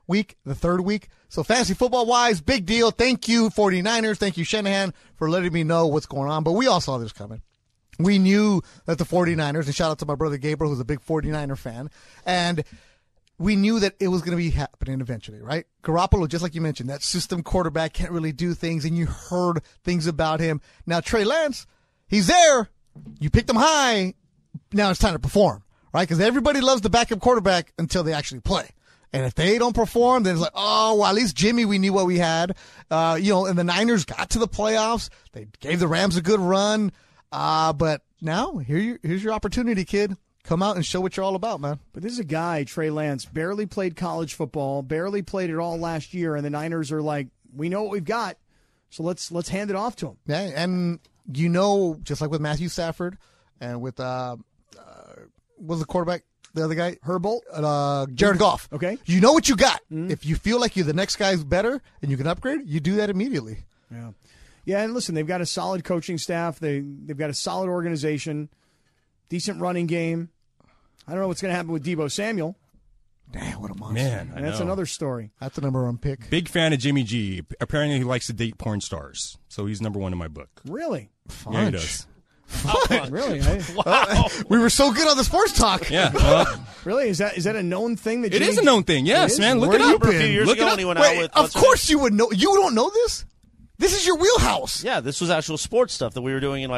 week, the third week. So fantasy football-wise, big deal. Thank you, 49ers. Thank you, Shanahan, for letting me know what's going on. But we all saw this coming. We knew that the 49ers, and shout out to my brother Gabriel, who's a big 49er fan, and we knew that it was going to be happening eventually, right? Garoppolo, just like you mentioned, that system quarterback can't really do things, and you heard things about him. Now, Trey Lance, he's there. You picked him high. Now it's time to perform, right? Because everybody loves the backup quarterback until they actually play. And if they don't perform, then it's like, oh, well, at least Jimmy, we knew what we had. And the Niners got to the playoffs. They gave the Rams a good run. But now, here's your opportunity, kid. Come out and show what you're all about, man. But this is a guy, Trey Lance, barely played college football, barely played it all last year, and the Niners are like, we know what we've got, so let's hand it off to him. Yeah, and just like with Matthew Stafford and with what was the quarterback, the other guy? Herbold? Jared Goff. Okay. You know what you got. Mm-hmm. If you feel like the next guy's better and you can upgrade, you do that immediately. Yeah. Yeah, and listen, they've got a solid coaching staff. They've got a solid organization, decent running game. I don't know what's going to happen with Deebo Samuel. Damn, what a monster. Man, and that's another story. That's the number one pick. Big fan of Jimmy G. Apparently he likes to date porn stars. So he's number one in my book. Really? Yeah, he does. Really? Wow. We were so good on the sports talk. Yeah. Well, really? Is that a known thing? That it is a known thing. Yes, man. Look it up. A few years ago when he went out with... Of course you would know. You don't know this? This is your wheelhouse. Yeah, this was actual sports stuff that we were doing in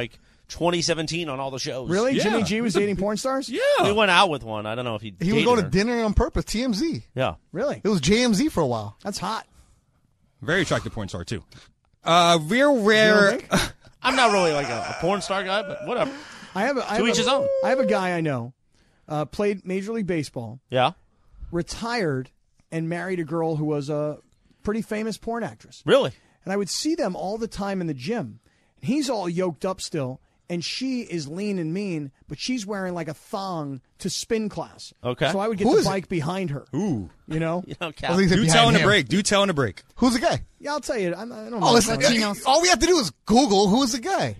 2017 on all the shows. Really? Yeah. Jimmy G was dating porn stars? Yeah. We went out with one. I don't know if he was going her. to dinner on purpose, TMZ. Yeah. Really? It was JMZ for a while. That's hot. Very attractive porn star, too. Real rare. I'm not really like a porn star guy, but whatever. To each his own. I have a guy I know, played Major League Baseball. Yeah. Retired and married a girl who was a pretty famous porn actress. Really? And I would see them all the time in the gym. He's all yoked up still, and she is lean and mean, but she's wearing like a thong to spin class. Okay. So I would get the bike behind her. Ooh. You know? Well, do tell in a break. Do tell in a break. Who's the guy? Yeah, I'll tell you. I don't know. All we have to do is Google who's the guy.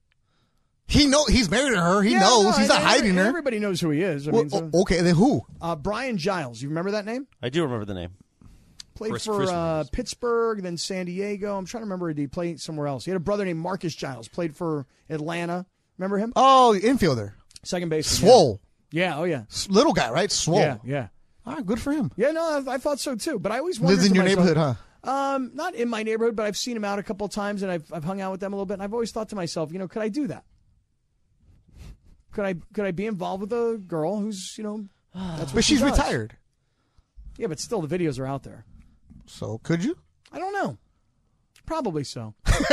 He's married to her. He knows. He's not hiding her. Everybody knows who he is. Okay, then who? Brian Giles. You remember that name? I do remember the name. Played for Pittsburgh, then San Diego. I'm trying to remember. Did he play somewhere else? He had a brother named Marcus Giles. Played for Atlanta. Remember him? Oh, infielder. Second baseman. Swole. Yeah. Oh, yeah. Little guy, right? Swole. Yeah. All right, good for him. Yeah, no, I thought so, too. But I always wondered lives in your neighborhood, huh? Not in my neighborhood, but I've seen him out a couple of times, and I've hung out with them a little bit. And I've always thought to myself, could I do that? Could I be involved with a girl who's, that's what but she's does. retired. Yeah, but still, the videos are out there. So could you? I don't know. Probably so.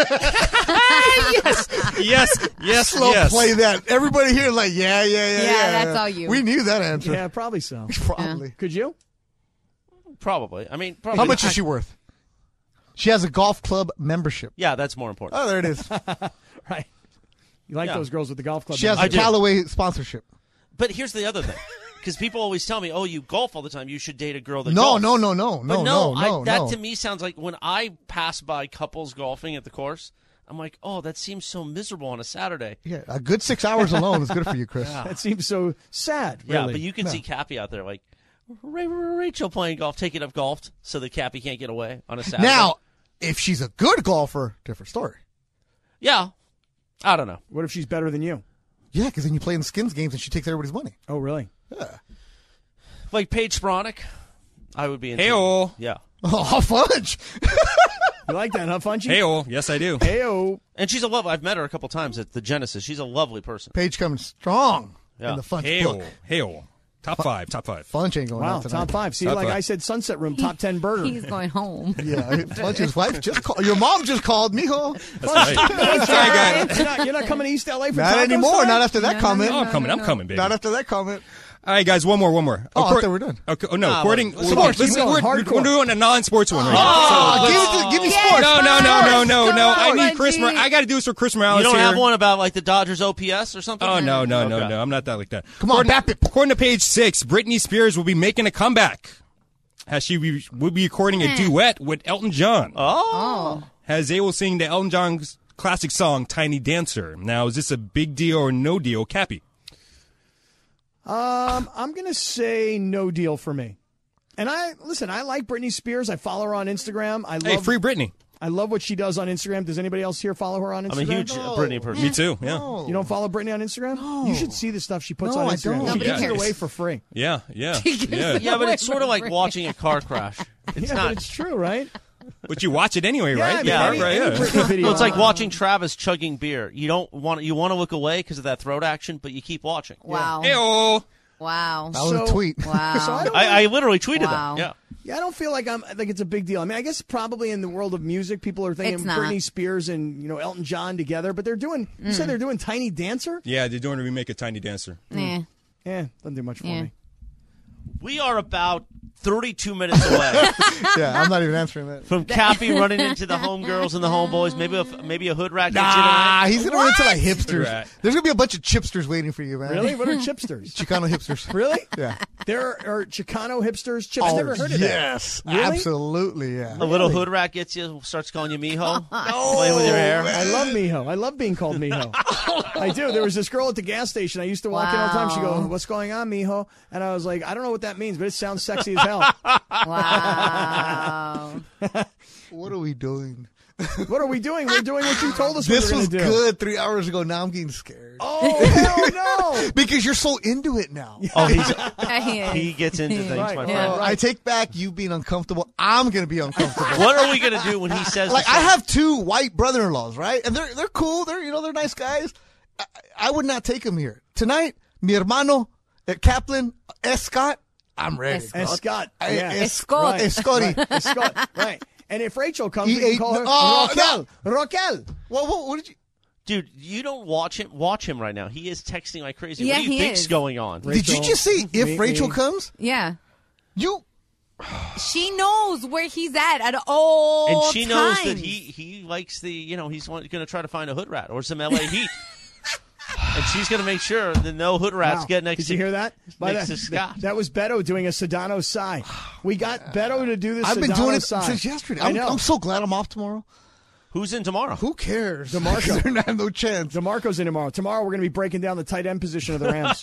Yes. Slow play that. Everybody here is like, yeah. That's all you. We knew that answer. Yeah, probably so. Probably. Could you? Probably. I mean, probably. How much is she worth? She has a golf club membership. Yeah, that's more important. Oh, there it is. Right. You like those girls with the golf club. She has a Callaway sponsorship. But here's the other thing. Because people always tell me, oh, you golf all the time. You should date a girl that golfs. No. No. That to me sounds like when I pass by couples golfing at the course, I'm like, oh, that seems so miserable on a Saturday. Yeah, a good 6 hours alone is good for you, Chris. That seems so sad, really. Yeah, but you can see Cappy out there like, Rachel playing golf, taking up golf so that Cappy can't get away on a Saturday. Now, if she's a good golfer, different story. Yeah. I don't know. What if she's better than you? Yeah, because then you play in the Skins games and she takes everybody's money. Oh, really? Yeah. Like Paige Spronick, I would be into. Hey-o. Yeah. Oh, fudge. You like that, huh, Funchy? Hey-o. Yes, I do. Hey-o. And she's a lovely. I've met her a couple times at the Genesis. She's a lovely person. Paige coming strong Yeah. in the Funch Hey-o. book. Hey-o. Top five. Funch ain't going Wow, out tonight. top 5. See, Top like 5. I said, Sunset Room, top 10 burger. He's going home. Yeah, Funch's wife just called. Your mom just called, mijo. That's right. That's right, guys. You're not coming to East L.A. for Not tacos anymore. tonight? Not after that comment. Oh, I'm coming, baby. Not after that comment. All right, guys, one more. Oh, I thought we're done. Okay, oh, no, according... Sports, Listen, keep we're going, hardcore. doing a non-sports one right Oh, give me sports. now. No. I need Reggie. Chris... I got to do this for Chris Morales You don't here. have one about like the Dodgers OPS or something? Oh, no. Okay. I'm not that like that. Come on, bap it. According to page 6, Britney Spears will be making a comeback. Will be recording a duet with Elton John. Oh. As they will sing the Elton John's classic song, Tiny Dancer. Now, is this a big deal or no deal, Cappy? I'm going to say no deal for me. And I like Britney Spears. I follow her on Instagram. Hey, free Britney. I love what she does on Instagram. Does anybody else here follow her on Instagram? I'm a huge Britney person. Me too. Yeah. No. You don't follow Britney on Instagram? No. You should see the stuff she puts No, on I Instagram. don't. She gives it Yeah. away for free. Yeah. gives Yeah. Yeah, but it's sort of like watching a car crash. It's Yeah, not. but it's true, right? But you watch it anyway, Yeah, I right? mean, Yeah, any Britney video. Well, it's like watching Travis chugging beer. You want to look away because of that throat action, but you keep watching. Wow. Hey-oh. Wow. That was So- a tweet. Wow. So I don't I literally tweeted Wow. that. Yeah. Yeah, I don't feel like it's a big deal. I mean, I guess probably in the world of music, people are thinking It's not. Britney Spears and Elton John together, but they're doing. You said they're doing Tiny Dancer. Yeah, they're doing a remake of Tiny Dancer. Yeah. Yeah, doesn't do much for Yeah. me. We are about 32 minutes away Yeah, I'm not even answering that. from Cappy running into the homegirls and the homeboys. Maybe a hood rat gets you Nah, tonight. he's gonna run into like hipsters. Right. There's gonna be a bunch of chipsters waiting for you, man. Really? What are chipsters? Chicano hipsters. Really? Yeah. There are Chicano hipsters. I've never heard of that. yes, Really? absolutely, yeah. A little hood rat gets you, starts calling you Miho, playing with your hair. I love Miho. I love being called Miho. I do. There was this girl at the gas station. I used to walk in all the time. She Wow. goes, "What's going on, Miho?" And I was like, "I don't know what that means, but it sounds sexy as hell." Wow. What are we doing? What are we doing? We're doing what you told us This we were was going to do. good 3 hours ago. Now I'm getting scared. Oh, hell no. Because you're so into it now. Oh, Yeah, he gets into things, Right, my right. friend. I take back you being uncomfortable. I'm gonna be uncomfortable. What are we going to do when he says Like the I same- have 2 white brother-in-laws, right? And they're cool. They're nice guys. I would not take them here tonight. Mi hermano, Kaplan, Scott. I'm ready. And Scott. I- Yeah. Scott. Right. Scotty. Scott. Right. And if Rachel comes, He we can ate- call her Oh, Raquel. Raquel. What did you? Dude, you don't watch him. Watch him right now. He is texting like crazy. Yeah, what do you he think's is. going on? Did you just say if Rachel comes? Yeah. You. She knows where he's at all And she knows times. that he likes the, he's going to try to find a hood rat or some LA Heat. And she's going to make sure that no hood rats Wow. get next Did to you hear that? next to Scott. That was Beto doing a Sedano sigh. We got Beto to do this. I've been Sedano doing it sigh. since yesterday. I know. I'm so glad I'm off tomorrow. Who's in tomorrow? Who cares? DeMarco. They're not no chance. DeMarco's in tomorrow. Tomorrow we're going to be breaking down the tight end position of the Rams.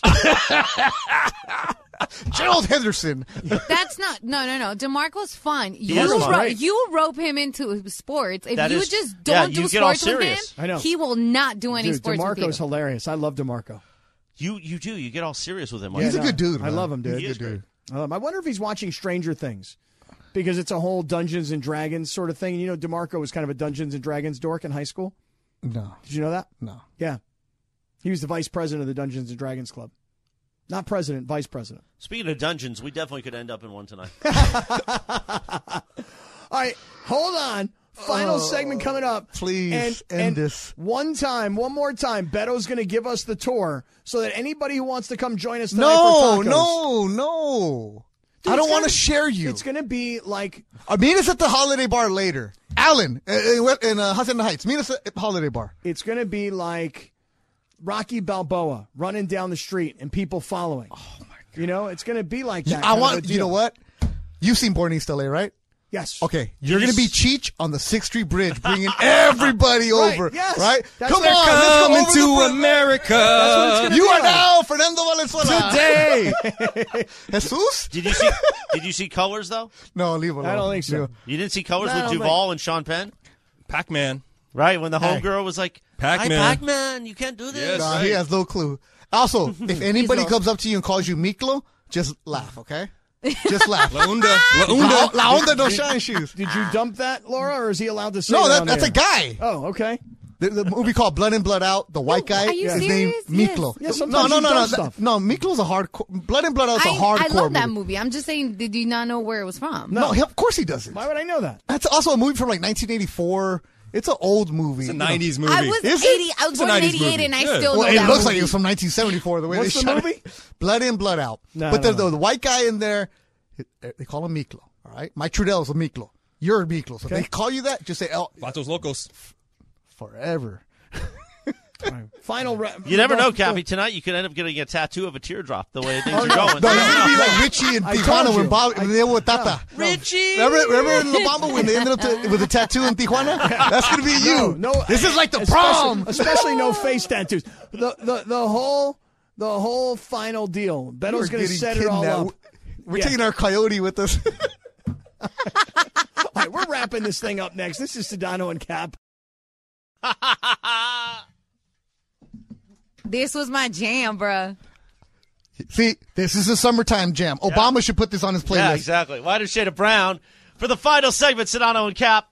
Gerald Henderson. That's not no. DeMarco's fun. is fun. Right. You rope him into sports. If That you is- just yeah, don't you do get all sports with him, serious. I know. he will not do any Dude, sports with DeMarco's you. hilarious. I love DeMarco. You do. You get all serious with him. He's a no, good dude. I man. love him, dude. He is great. I wonder if he's watching Stranger Things because it's a whole Dungeons and Dragons sort of thing. You know, DeMarco was kind of a Dungeons and Dragons dork in high school. No, Did you know that? no. Yeah. He was the vice president of the Dungeons and Dragons Club. Not president, vice president. Speaking of dungeons, we definitely could end up in one tonight. All right, hold on. Final segment coming up. Please end this. One more time, Beto's going to give us the tour so that anybody who wants to come join us tonight for tacos. No. Dude, I don't it's want gonna- to share you. It's going to be like Meet us at the Holiday Bar later. Alan, in Hacienda Heights. Meet us at the Holiday Bar. it's going to be like Rocky Balboa running down the street and people following. Oh my god! You know, it's going to be like that. I kind of a want. deal. You know what? You've seen Born in East LA, right? Yes. Okay, you're going to be Cheech on the 6th Street Bridge, bringing everybody Right, over. yes. Right? That's Come what- on, let's go Coming over to the bridge. America You are now Fernando Valenzuela. today. Jesus? Did you see Colors though? No, leave it alone. I don't think so. Leave it- You didn't see Colors No, I with don't Duvall and Sean Penn, Pac-Man. right? When the homegirl was like, Pac-Man. "Hi, Pac-Man, you can't do this." Yes. Nah, right. he has no clue. Also, if anybody lost. comes up to you and calls you Miklo, just laugh, okay? Just laugh. La Onda. La La, Onda. La Onda no shine shoes. Did you dump that, Laura, or is he allowed to say No, that on that's air? a guy. Oh, okay. The movie called Blood in, Blood Out. The white guy are you is named serious? Miklo. Yes. Yeah, no, sometimes no, you no, dump no. stuff. No, Miklo's a hardcore. Blood in, Blood Out's a I hardcore love that movie. movie. I'm just saying, did you not know where it was from? No, of course he doesn't. Why would I know that? That's also a movie from like 1984. It's an old movie. It's a you know. 90s movie. I was Is it? 80. I was It's a born in 90s 88, movie. and I Yeah. still Well, know it that looks like movie. it was from 1974. The way What's they the shot movie? it. Blood in, Blood Out. No, but I don't know. the white guy in there, they call him Miklo. All right, Mike Trudell's a Miklo. You're a Miklo. So if they call you that, just say Vatos Locos. forever. Final. You never know, Cappy. Tonight you could end up getting a tattoo of a teardrop the way things are no. going. No, he's gonna be like Richie in I Tijuana told when you. Bob when they were with Tata. Richie. Remember in La Bamba when they ended up with a tattoo in Tijuana? That's gonna be you. No, This is like the especially- prom. Especially no face tattoos. The whole final deal. Beto's going to set it all up. We're taking our coyote with us. All right, we're wrapping this thing up next. This is Sedano and Cap. This was my jam, bruh. See, this is a summertime jam. Obama should put this on his playlist. Yeah, exactly. Whiter shade of brown for the final segment. Sedano and Cap.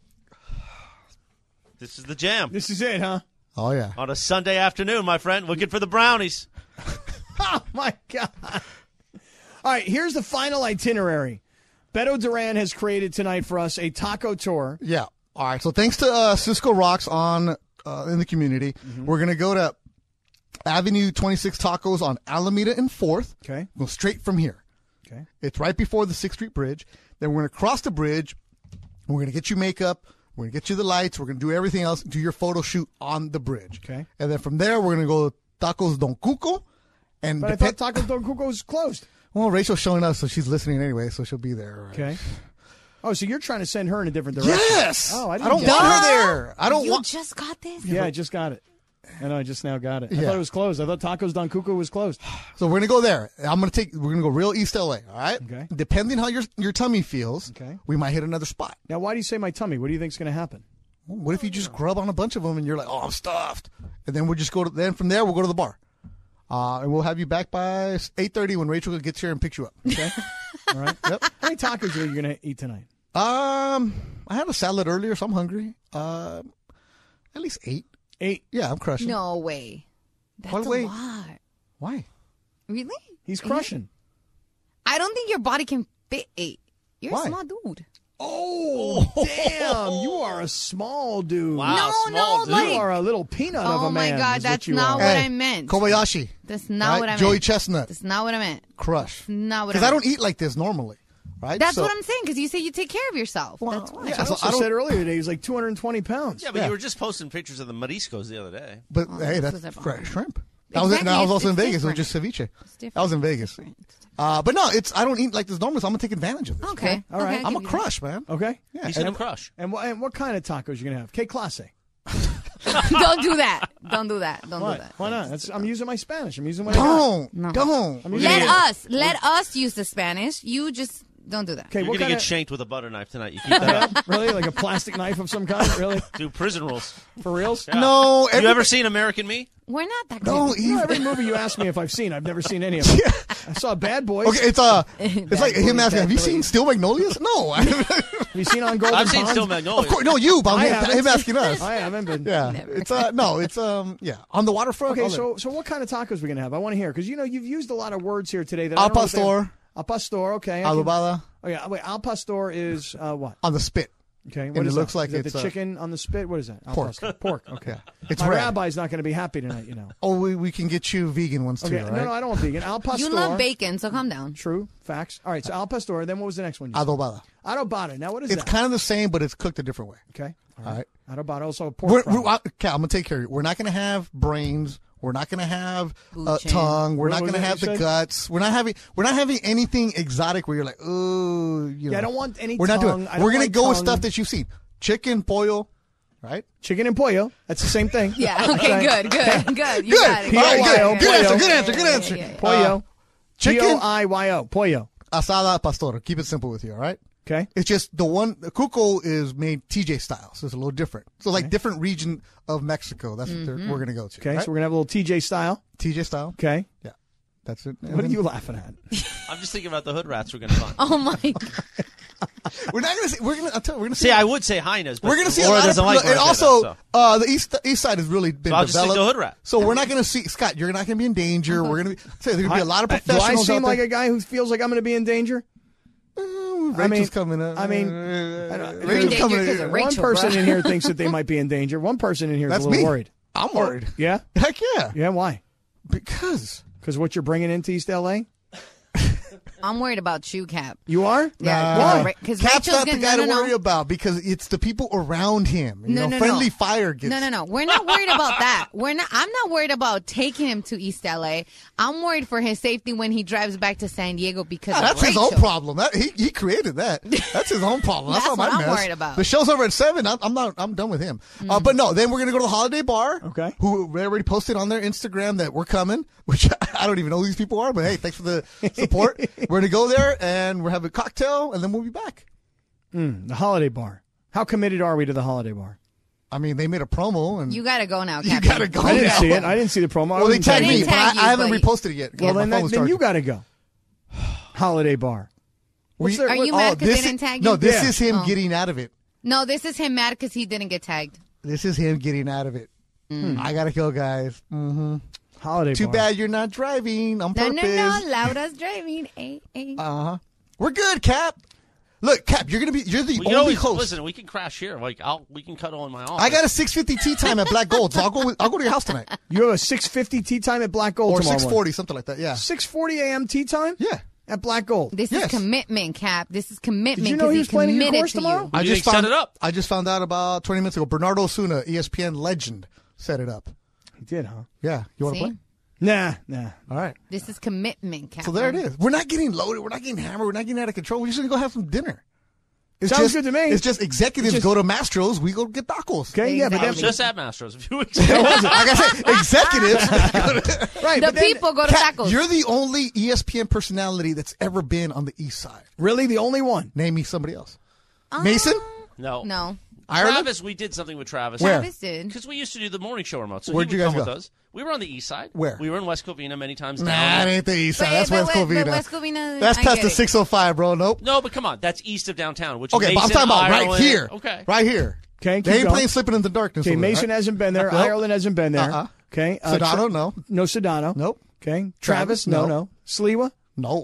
This is the jam. This is it, huh? Oh, yeah. On a Sunday afternoon, my friend, looking for the brownies. Oh, my God. All right, here's the final itinerary. Beto Duran has created tonight for us a taco tour. Yeah. All right. So thanks to Cisco Rocks on in the community, we're going to go to Avenue 26 Tacos on Alameda and 4th. Okay. Go straight from here. Okay. It's right before the 6th Street Bridge. Then we're going to cross the bridge. We're going to get you makeup. We're going to get you the lights. We're going to do everything else. Do your photo shoot on the bridge. Okay. And then from there, we're going to go to Tacos Don Cuco. And But I thought Tacos Don Cuco was closed. Well, Rachel's showing us, so she's listening anyway, so she'll be there. Right? Okay. Oh, so you're trying to send her in a different direction? Yes. Oh, I didn't don't get want that. her there. I don't You want. just got this? Yeah, I just got it. I know, I just now got it. I Yeah. thought it was closed. I thought Tacos Don Cuco was closed. So we're gonna go there. We're gonna go real East LA. All right. Okay. Depending how your tummy feels, Okay. we might hit another spot. Now, why do you say my tummy? What do you think's going to happen? What if you just grub on a bunch of them and you're like, oh, I'm stuffed, and then we'll just go to. Then from there we'll go to the bar, and we'll have you back by 8:30 when Rachel gets here and picks you up. Okay. All right. Yep. How many tacos are you going to eat tonight? I had a salad earlier, so I'm hungry. At least 8. 8. Yeah, I'm crushing. No way. That's What a way? lot. Why? Really? He's crushing. I don't think your body can fit 8. You're Why? a small dude. Oh, damn. You are a small dude. Wow, No, small no, dude. like- You are a little peanut of Oh a my man. God, is that's what you not are. what I meant. Kobayashi. That's not right? what I meant. Joey Chestnut. That's not what I meant. Crush. Not what I Because I meant. don't eat like this normally, right? That's So- what I'm saying, because you say you take care of yourself. That's why. yeah, I so also I don't- said earlier today he was like 220 pounds. Yeah, but Yeah. you were just posting pictures of the mariscos the other day. But hey, this that's was a fresh bomb. shrimp. Exactly, I was also in it's Vegas. It was different. just ceviche. It's different. I was in Vegas. Different. But no, I don't eat like this normally, so I'm gonna take advantage of this. Okay. All right. Okay, I'm I'll a give you crush, man. Okay. Yeah. He's and- going to crush. And what kind of tacos you going to have? Que clase? that. Don't do that. Don't do that. Don't do What? that. Why not? I'm using my Spanish. I'm using what I got. Don't. I'm using Let us use the Spanish. You just don't do that. Okay, You're what going to kind get of... shanked with a butter knife tonight. You keep that up. Really? Like a plastic knife of some kind? Really? Do prison rules. For reals? No. You ever seen American Me? We're not that Don't good. You know, eat. every movie you ask me if I've seen, I've never seen any of them. I saw Bad Boys. Okay, it's like him boy, asking, bad have you boy. seen Steel Magnolias? No. Have you seen On Golden I've seen Pond? Still Magnolia. Of course, no, you. But I him haven't. asking us. I haven't been. Yeah, Never. it's yeah, on the waterfront. Okay, I'll so what kind of tacos are we going to have? I want to hear, because, you've used a lot of words here today. That Al I don't know what they- pastor. Al pastor, okay. I can- Adobada Oh, yeah. Wait, al pastor is what? on the spit. Okay, what And is it looks that? like Is that it's, the chicken on the spit? What is that? Al pork. pastor. Pork, okay. It's My red. rabbi's not going to be happy tonight, Oh, we can get you vegan ones too, Okay, right? no, I don't want vegan. Al pastor. You love bacon, so calm down. True, facts. All right, so al pastor, then what was the next one? You said? Adobada. Adobada. Now, what is It's that? kind of the same, but it's cooked a different way. Okay, All right. Adobada, also a pork I'm product. gonna take care of you. We're not gonna have brains. We're not gonna have Buchin. tongue. We're What not was gonna that have you the said? guts. We're not having anything exotic where you're like, oh, Yeah, I don't want any We're not tongue. doing. I don't We're gonna like go with tongue. stuff that you've seen: chicken, pollo, right? Chicken and pollo. That's the same thing. Yeah, okay, good. You Good. got it. All right, P-O-Y-O, good. Good answer. pollo. Good answer. Good Yeah, answer. yeah, yeah. Pollo. Chicken, P-O-I-Y-O. Pollo. asada pastor. Keep it simple with you. All right. Okay. It's just the cuco is made TJ style, so it's a little different. So like different region of Mexico. That's what we're gonna go to. Okay, right? so we're going to have a little TJ style. TJ style. Okay. Yeah, that's it. What are you laughing at? I'm just thinking about the hood rats we're going to find. Oh my God. We're not gonna see. We're gonna See, I would say Hyenas, but We're going to see a Laura lot of doesn't like and when I say also that, so. the east side has really been So I'll just developed. stick to hood rat. So we're not going to see Scott. You're not going to be in danger. We're going to be. There's going to be a lot of Do I professionals seem out like there. a guy who feels like I'm going to be in danger? Rachel's coming up. I mean, You're in Rachel's coming danger 'cause of in. Rachel, one person bro. in here thinks that they might be in danger. One person in here is That's a little me. worried. I'm worried. Yeah? Heck yeah. Yeah, why? Because Because what you're bringing into East L.A.? I'm worried about you, Cap. You are? Yeah, Why? because Cap's Rachel's not the gonna guy to no. worry about because it's the people around him. You No, know, no, friendly no. fire gets. No. We're not worried about that. I'm not worried about taking him to East LA. I'm worried for his safety when he drives back to San Diego because of That's his Rachel. own problem. He created that. That's his own problem. That's That's not my what I'm mess. worried about. The show's over at 7. I'm done with him. But no, then we're gonna go to the Holiday Bar. Okay. Who they already posted on their Instagram that we're coming, which I don't even know who these people are. But hey, thanks for the support. We're We're going to go there, and we're having a cocktail, and then we'll be back. The Holiday Bar. How committed are we to the Holiday Bar? I mean, they made a promo, and You got to go now, you Captain. got to go. I didn't now. see it. I didn't see the promo. Well, they tagged me, didn't but tag you, I haven't but- reposted it yet. Well, My then phone was you charging. got to go. Holiday Bar. What's We- Are you mad because this they didn't tag you? No, this Yeah. is him Oh. getting out of it. No, this is him mad because he didn't get tagged. This is him getting out of it. I got to go, guys. Holiday Too Bar. bad you're not driving on No, purpose. no, Laura's driving. We're good, Cap. Look, Cap, you're the We can only always, host. listen, we can crash here. We can cuddle in my office. I got a 6:50 tea time at Black Gold, so I'll go to your house tonight, You have a 6:50 tea time at Black Gold or tomorrow 6:40, something like that. Yeah, 6:40 a.m. tea time? yeah. At Black Gold. This Yes. is commitment, Cap. This is commitment. Did you know 'cause he was planning your committed course to tomorrow? you. Who do you think set it up? I just found out about 20 minutes ago. Bernardo Osuna, ESPN legend, set it up. He did, huh? Yeah, you want to See? play? Nah. All right. This is commitment, Cap. So there it is. We're not getting loaded. We're not getting hammered. We're not getting out of control. We're just gonna go have some dinner. It's Sounds just, good to me. It's just executives Just- go to Mastro's. We go get tacos. Okay, yeah, but I was then, just at Mastros a few weeks ago. Like I said, executives. right, The but then- people go to Kat, tacos. you're the only ESPN personality that's ever been on the East Side. Really, the only one. Name me somebody else. Mason? No. No. Ireland? Travis, we did something with Travis. Where? Travis did. Because we used to do the morning show remote. So Where'd he would you guys come go? with us. We were on the east side. Where? We were in West Covina many times. Nah, down. it ain't the East Side. But- That's but- West but Covina. West Covina, That's I past get the it. 605, bro. Nope. No, but come on. That's east of downtown, which Okay, Mason, but I'm talking about right Ireland- here. Okay. Right here. Okay, keep They ain't going. playing Slipping in the Darkness. Okay, over there, Mason right? hasn't been there. Nope. Ireland hasn't been there. Uh-uh. Okay. Sedano, no. No Sedano. Nope. Okay. Travis, Travis, no. no. Sliwa? No.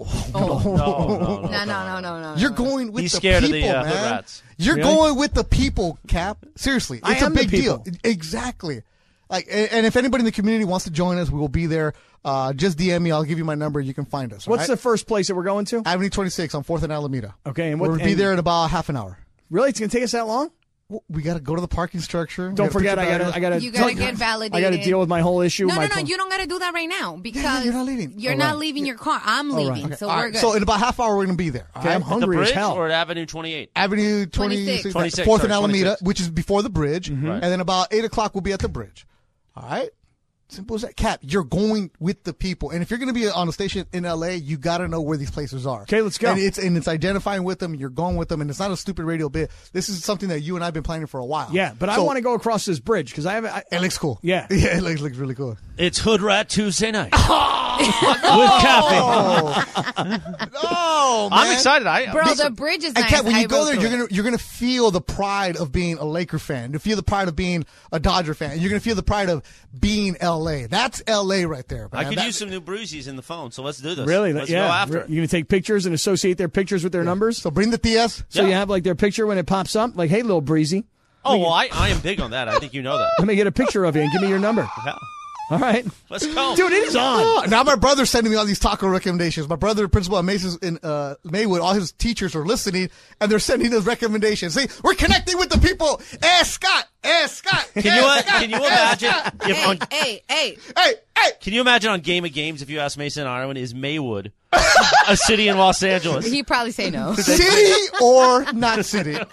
No. You're going with He's the scared of people, the hood man. rats. You're Really? going with the people, Cap. Seriously, I it's a am the big deal. people. Exactly. Like, and if anybody in the community wants to join us, we will be there. Just DM me. I'll give you my number. You can find us. What's all the right? first place that we're going to? Avenue 26 on 4th and Alameda. Okay, and we're what- gonna be and- there in about half an hour. Really? It's going to take us that long? Well, we got to go to the parking structure. We Don't gotta forget, pick I up got to You gotta get validated. I got to deal with my whole issue. No, my you don't got to do that right now because you're not leaving. You're All not right. leaving your car. I'm leaving, Okay, so all we're right. good. So in about half hour, we're going to be there. all Okay, I'm right? The hungry as bridge hell. or at Avenue 28? Avenue 26. 26, 4th sorry, and Alameda, 26. which is before the bridge. Mm-hmm. And then about 8 o'clock, we'll be at the bridge. All right? Simple as that. Cap, you're going with the people. And if you're going to be on a station in L.A., you got to know where these places are. Okay, let's go. And it's identifying with them. You're going with them. And it's not a stupid radio bit. This is something that you and I have been planning for a while. Yeah, but I So, want to go across this bridge because I haven't. It looks cool. Yeah. Yeah, it looks really cool. It's Hood Rat Tuesday night. With Cappy. Oh, man. I'm excited. Bro, the bridge is And nice. Kat, when I you go rode there, through it. you're gonna feel the pride of being a Laker fan. You feel the pride of being a Dodger fan. You're gonna feel the pride of being LA. That's LA right there. I Man. could That- use some new bruisies in the phone, so let's do this. Really? Let's yeah. go after it. You're going to take pictures and associate their pictures with their numbers? So bring the TS. So you have like their picture when it pops up? Like, hey, little breezy, Oh, well, I am big on that. I think you know that. let me get a picture of you and give me your number. Yeah. All right. Let's go. Dude, it is on. Oh, now my brother's sending me all these taco recommendations. My brother, principal at Mason's in Maywood, all his teachers are listening, and they're sending us recommendations. See, we're connecting with the people. Scott. Can you imagine if on Hey. Can you imagine on Game of Games if you ask Mason Ireland, is Maywood a city in Los Angeles? He'd probably say no. City or not city? All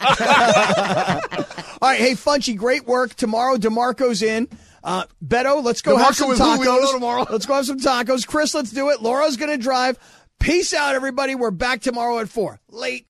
right. Hey, Funchy, great work. Tomorrow, DeMarco's in. Beto, let's go have DeMarco some is who we don't know tacos. tomorrow. Let's go have some tacos. Chris, let's do it. Laura's going to drive. Peace out, everybody. We're back tomorrow at 4. Late.